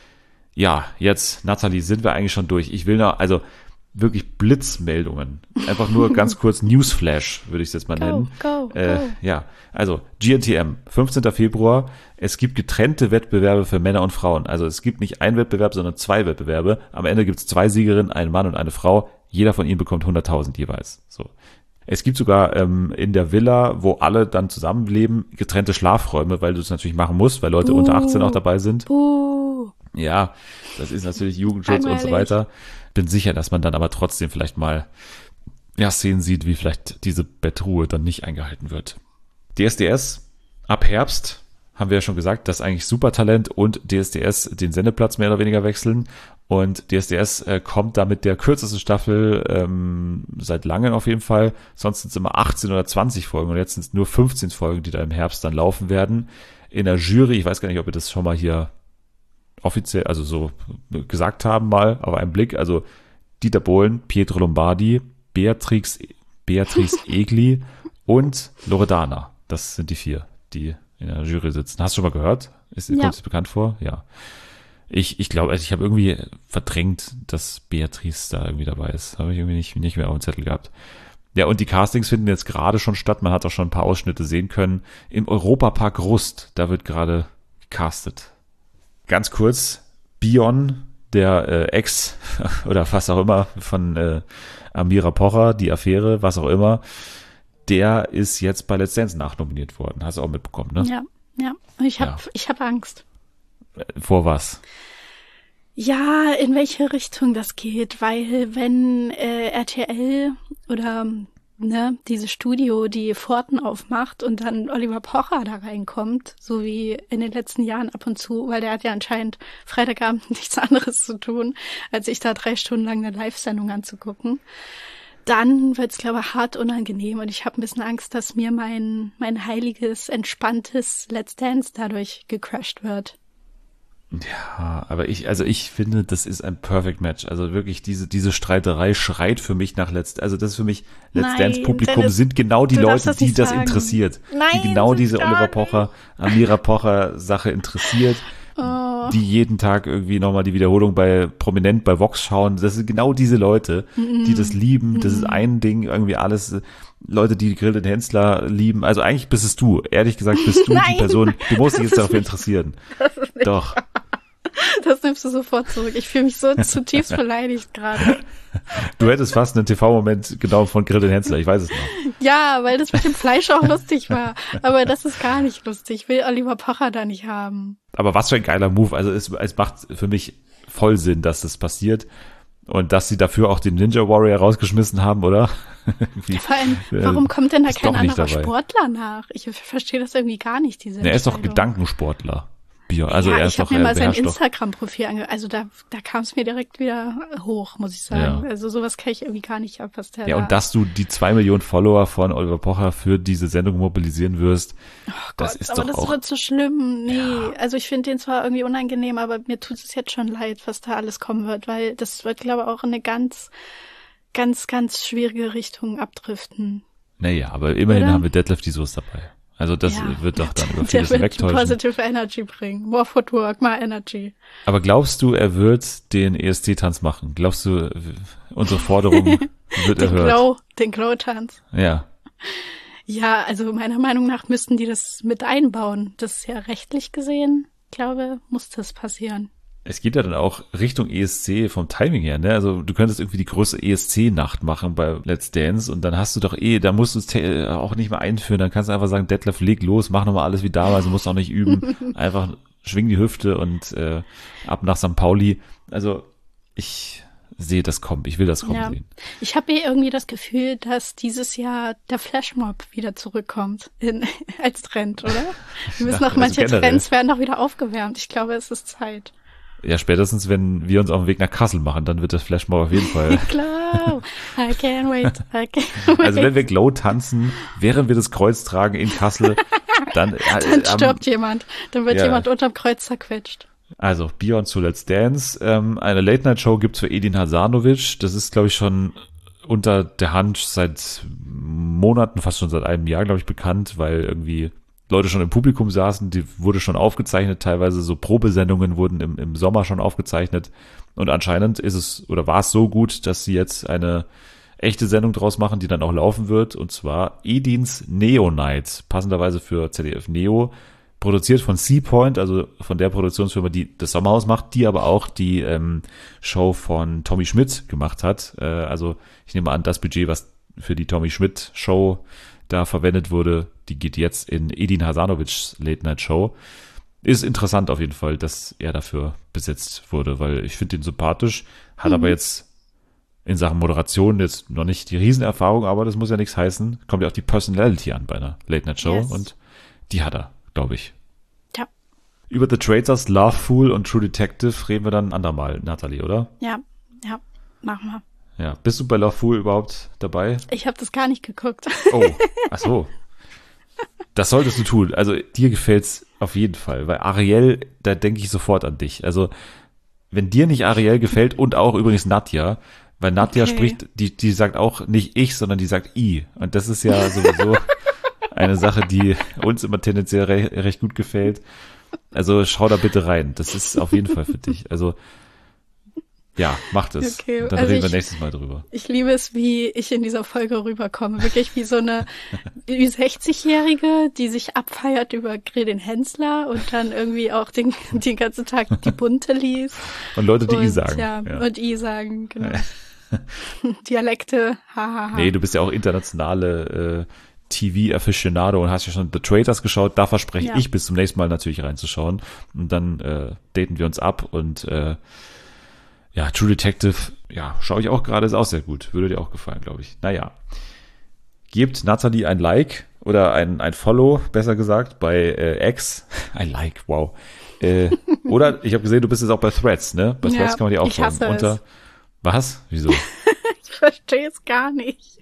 Ja, jetzt, Nathalie, sind wir eigentlich schon durch. Ich will noch, also wirklich Blitzmeldungen. Einfach nur ganz kurz Newsflash, würde ich es jetzt mal go, nennen. Go, äh, go. Ja, also G N T M, fünfzehnten Februar. Es gibt getrennte Wettbewerbe für Männer und Frauen. Also es gibt nicht einen Wettbewerb, sondern zwei Wettbewerbe. Am Ende gibt es zwei Siegerinnen, einen Mann und eine Frau. Jeder von ihnen bekommt hunderttausend jeweils. So. Es gibt sogar ähm, in der Villa, wo alle dann zusammenleben, getrennte Schlafräume, weil du es natürlich machen musst, weil Leute uh, unter achtzehn auch dabei sind. Uh. Ja, das ist natürlich Jugendschutz Langweilig. und so weiter. Bin sicher, dass man dann aber trotzdem vielleicht mal ja, Szenen sieht, wie vielleicht diese Bettruhe dann nicht eingehalten wird. D S D S ab Herbst, haben wir ja schon gesagt, das ist eigentlich Supertalent und D S D S den Sendeplatz mehr oder weniger wechseln. Und D S D S äh, kommt da mit der kürzesten Staffel ähm, seit langem auf jeden Fall. Sonst sind es immer achtzehn oder zwanzig Folgen und jetzt sind es nur fünfzehn Folgen, die da im Herbst dann laufen werden. In der Jury, ich weiß gar nicht, ob wir das schon mal hier offiziell, also so gesagt haben mal, auf einen Blick, also Dieter Bohlen, Pietro Lombardi, Beatrix, Beatrice Egli und Loredana. Das sind die vier, die in der Jury sitzen. Hast du schon mal gehört? Ist, ja. Kommt es bekannt vor? Ja. Ich, ich glaube, also ich habe irgendwie verdrängt, dass Beatrice da irgendwie dabei ist. Habe ich irgendwie nicht, nicht mehr auf dem Zettel gehabt. Ja, und die Castings finden jetzt gerade schon statt. Man hat auch schon ein paar Ausschnitte sehen können. Im Europapark Rust, da wird gerade gecastet. Ganz kurz, Bion, der äh, Ex oder was auch immer von äh, Amira Pocher, die Affäre, was auch immer, der ist jetzt bei Let's Dance nachnominiert worden. Hast du auch mitbekommen, ne? Ja, ja. Ich habe Ja. ich hab Angst. Vor was? Ja, in welche Richtung das geht, weil wenn äh, R T L oder ne, dieses Studio die Pforten aufmacht und dann Oliver Pocher da reinkommt, so wie in den letzten Jahren ab und zu, weil der hat ja anscheinend Freitagabend nichts anderes zu tun, als sich da drei Stunden lang eine Live-Sendung anzugucken, dann wird's, glaube ich, hart unangenehm und ich habe ein bisschen Angst, dass mir mein mein heiliges, entspanntes Let's Dance dadurch gecrashed wird. Ja, aber ich, also ich finde, das ist ein Perfect Match. Also wirklich, diese, diese Streiterei schreit für mich nach Let's, also das ist für mich, Let's Nein, Dance Publikum Dennis, sind genau die du darfst Leute, das die nicht das sagen. interessiert. Nein, die genau sind diese gar Oliver nicht. Pocher, Amira Pocher Sache interessiert. Oh. Die jeden Tag irgendwie nochmal die Wiederholung bei Prominent bei Vox schauen. Das sind genau diese Leute, Mm-mm. die das lieben. Das ist ein Ding, irgendwie alles, äh, Leute, die Grill den Hensler lieben. Also eigentlich bist es du. Ehrlich gesagt bist du Nein, die Person, du musst dich das jetzt ist dafür nicht- interessieren. Das ist nicht Doch. wahr. Das nimmst du sofort zurück. Ich fühle mich so zutiefst beleidigt gerade. Du hättest fast einen T V-Moment genau von Grill den Hensler, ich weiß es noch. Ja, weil das mit dem Fleisch auch lustig war. Aber das ist gar nicht lustig. Ich will Oliver Pocher da nicht haben. Aber was für ein geiler Move. Also es, es macht für mich voll Sinn, dass das passiert. Und dass sie dafür auch den Ninja Warrior rausgeschmissen haben, oder? Irgendwie, Vor allem, äh, warum kommt denn da ist kein doch nicht anderer dabei. Sportler nach? Ich verstehe das irgendwie gar nicht, diese Er ist doch Entscheidung. Gedankensportler. Bio. Also ja, er ich ist doch, habe mir er mal sein beherrscht doch. Instagram-Profil ange... Also da, da kam es mir direkt wieder hoch, muss ich sagen. Ja. Also sowas kann ich irgendwie gar nicht ab, was der Ja, da... und dass du die zwei Millionen Follower von Oliver Pocher für diese Sendung mobilisieren wirst, oh das Gott, ist aber doch das auch... wird so schlimm. Nee, Ja. also ich finde den zwar irgendwie unangenehm, aber mir tut es jetzt schon leid, was da alles kommen wird, weil das wird, glaube ich, auch in eine ganz, ganz, ganz schwierige Richtung abdriften. Naja, aber immerhin Oder? haben wir Detlef die Soße dabei. Also das Ja. wird doch dann über Der vieles wird wegtäuschen. positive Energy bringen. More Footwork, more Energy. Aber glaubst du, er wird den E S C-Tanz machen? Glaubst du, unsere Forderung wird Den erhört? Glow, den Glow-Tanz. Ja. Ja, also meiner Meinung nach müssten die das mit einbauen. Das ist ja rechtlich gesehen, glaube, muss das passieren. Es geht ja dann auch Richtung E S C vom Timing her, ne? Also du könntest irgendwie die größte E S C-Nacht machen bei Let's Dance und dann hast du doch eh, da musst du es te- auch nicht mehr einführen, dann kannst du einfach sagen, Detlef, leg los, mach nochmal alles wie damals, du musst auch nicht üben, einfach schwing die Hüfte und äh, ab nach Sankt Pauli. Also ich sehe das kommen, ich will das kommen Ja. sehen. Ich habe eh irgendwie das Gefühl, dass dieses Jahr der Flashmob wieder zurückkommt in, als Trend, oder? Wir müssen Ja, noch manche also generell. Trends werden noch wieder aufgewärmt. Ich glaube, es ist Zeit. Ja, spätestens, wenn wir uns auf den Weg nach Kassel machen, dann wird das Flashmob auf jeden Fall. Glow, I can't wait, I can't wait. Also wenn wir Glow tanzen, während wir das Kreuz tragen in Kassel, dann, äh, Dann ähm, stirbt jemand, dann wird ja. jemand unterm Kreuz zerquetscht. Also, Beyond zu Let's Dance. Ähm, eine Late-Night-Show gibt's für Edin Hasanovic. Das ist, glaube ich, schon unter der Hand seit Monaten, fast schon seit einem Jahr, glaube ich, bekannt, weil irgendwie Leute schon im Publikum saßen. Die wurde schon aufgezeichnet. Teilweise so Probesendungen wurden im, im Sommer schon aufgezeichnet. Und anscheinend ist es, oder war es so gut, dass sie jetzt eine echte Sendung draus machen, die dann auch laufen wird. Und zwar Edins Neo Night. Passenderweise für Z D F Neo. Produziert von Seapoint, also von der Produktionsfirma, die das Sommerhaus macht, die aber auch die ähm, Show von Tommy Schmidt gemacht hat. Äh, also ich nehme an, das Budget, was für die Tommy Schmidt Show da verwendet wurde, die geht jetzt in Edin Hasanovics Late Night Show. Ist interessant auf jeden Fall, dass er dafür besetzt wurde, weil ich finde ihn sympathisch, hat mhm. aber jetzt in Sachen Moderation jetzt noch nicht die Riesenerfahrung, aber das muss ja nichts heißen. Kommt ja auch die Personality an bei einer Late Night Show Yes. und die hat er. Glaube ich. Ja. Über The Traitors, Love Fool und True Detective reden wir dann ein andermal, Nathalie, oder? Ja, ja, machen wir. Ja. Bist du bei Love Fool überhaupt dabei? Ich habe das gar nicht geguckt. Oh, ach so. Das solltest du tun. Also dir gefällt's auf jeden Fall, weil Ariel, da denke ich sofort an dich. Also wenn dir nicht Ariel gefällt und auch übrigens Nadja, weil Nadja Okay. spricht, die, die sagt auch nicht ich, sondern die sagt I. Und das ist ja sowieso eine Sache, die uns immer tendenziell re- recht gut gefällt. Also schau da bitte rein. Das ist auf jeden Fall für dich. Also ja, mach das. Okay, Dann also reden wir ich- nächstes Mal drüber. Ich liebe es, wie ich in dieser Folge rüberkomme. Wirklich wie so eine wie sechzigjährige, die sich abfeiert über Gredin Hensler und dann irgendwie auch den, den ganzen Tag die Bunte liest. Und Leute, die und, I sagen. Ja, Ja. und I sagen, genau. Dialekte, hahaha. Nee, du bist ja auch internationale äh, T V-Aficionado und hast ja schon The Traitors geschaut. Da verspreche Ja. ich bis zum nächsten Mal natürlich reinzuschauen. Und dann äh, daten wir uns ab und äh, ja, True Detective, ja, schaue ich auch gerade, ist auch sehr gut. Würde dir auch gefallen, glaube ich. Naja. Gebt Nathalie ein Like oder ein, ein Follow, besser gesagt, bei äh, X. Ein Like, wow. Äh, oder, ich habe gesehen, du bist jetzt auch bei Threads, ne? Bei Threads Ja, kann man dir auch ich hasse folgen. Unter, es. was? Wieso? Ich verstehe es gar nicht.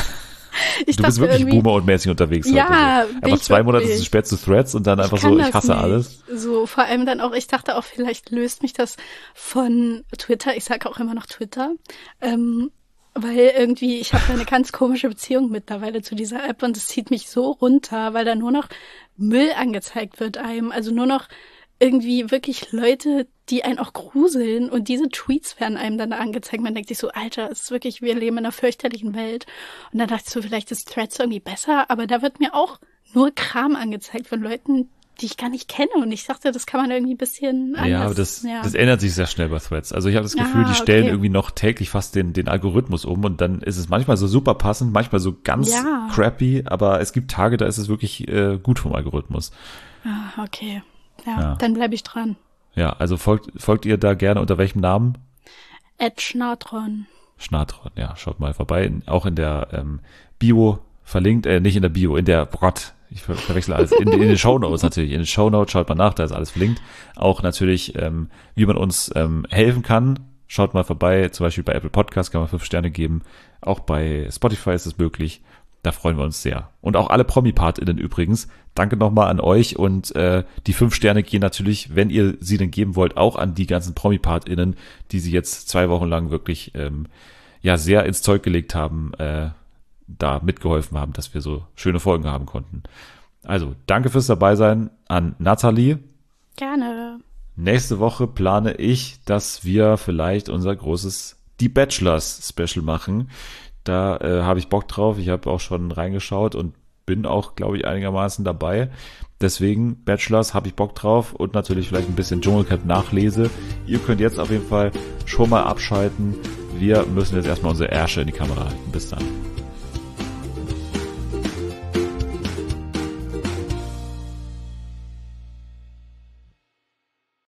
Ich Du bist dachte wirklich irgendwie- Boomer und mäßig unterwegs. Ja, heute. bin Einfach ich zwei Monate wirklich. ist es spät zu Threads und dann einfach kann so, ich das hasse nicht. alles. So, vor allem dann auch, ich dachte auch, vielleicht löst mich das von Twitter, ich sage auch immer noch Twitter, ähm, weil irgendwie, ich habe eine ganz komische Beziehung mittlerweile zu dieser App und es zieht mich so runter, weil da nur noch Müll angezeigt wird einem, also nur noch irgendwie wirklich Leute, die einen auch gruseln und diese Tweets werden einem dann angezeigt. Man denkt sich so, Alter, es ist wirklich, wir leben in einer fürchterlichen Welt. Und dann dachte ich so, vielleicht ist Threads irgendwie besser, aber da wird mir auch nur Kram angezeigt von Leuten, die ich gar nicht kenne. Und ich dachte, das kann man irgendwie ein bisschen anders. Ja, aber das, ja. das ändert sich sehr schnell bei Threads. Also ich habe das Gefühl, Ah, die stellen okay. irgendwie noch täglich fast den, den Algorithmus um und dann ist es manchmal so super passend, manchmal so ganz Ja. crappy, aber es gibt Tage, da ist es wirklich äh, gut vom Algorithmus. Ah, okay. Ja, Ja. dann bleibe ich dran. Ja, also folgt, folgt ihr da gerne unter welchem Namen? Ed Schnatron. Schnatron, ja, schaut mal vorbei. In, auch in der ähm, Bio verlinkt, äh, nicht in der Bio, in der Brot. Ich ver verwechsel alles. In, in den Shownotes natürlich. In den Shownotes schaut mal nach, da ist alles verlinkt. Auch natürlich, ähm, wie man uns ähm, helfen kann. Schaut mal vorbei, zum Beispiel bei Apple Podcasts kann man fünf Sterne geben. Auch bei Spotify ist es möglich. Da freuen wir uns sehr. Und auch alle Promi-PartInnen übrigens. Danke nochmal an euch und äh, die fünf Sterne gehen natürlich, wenn ihr sie denn geben wollt, auch an die ganzen Promi-PartInnen, die sie jetzt zwei Wochen lang wirklich ähm, ja sehr ins Zeug gelegt haben, äh, da mitgeholfen haben, dass wir so schöne Folgen haben konnten. Also, danke fürs Dabeisein an Nathalie. Gerne. Nächste Woche plane ich, dass wir vielleicht unser großes Die Bachelors Special machen. Da äh, habe ich Bock drauf. Ich habe auch schon reingeschaut und bin auch, glaube ich, einigermaßen dabei. Deswegen, Bachelors, habe ich Bock drauf und natürlich vielleicht ein bisschen Dschungelcamp Nachlese. Ihr könnt jetzt auf jeden Fall schon mal abschalten. Wir müssen jetzt erstmal unsere Ärsche in die Kamera halten. Bis dann.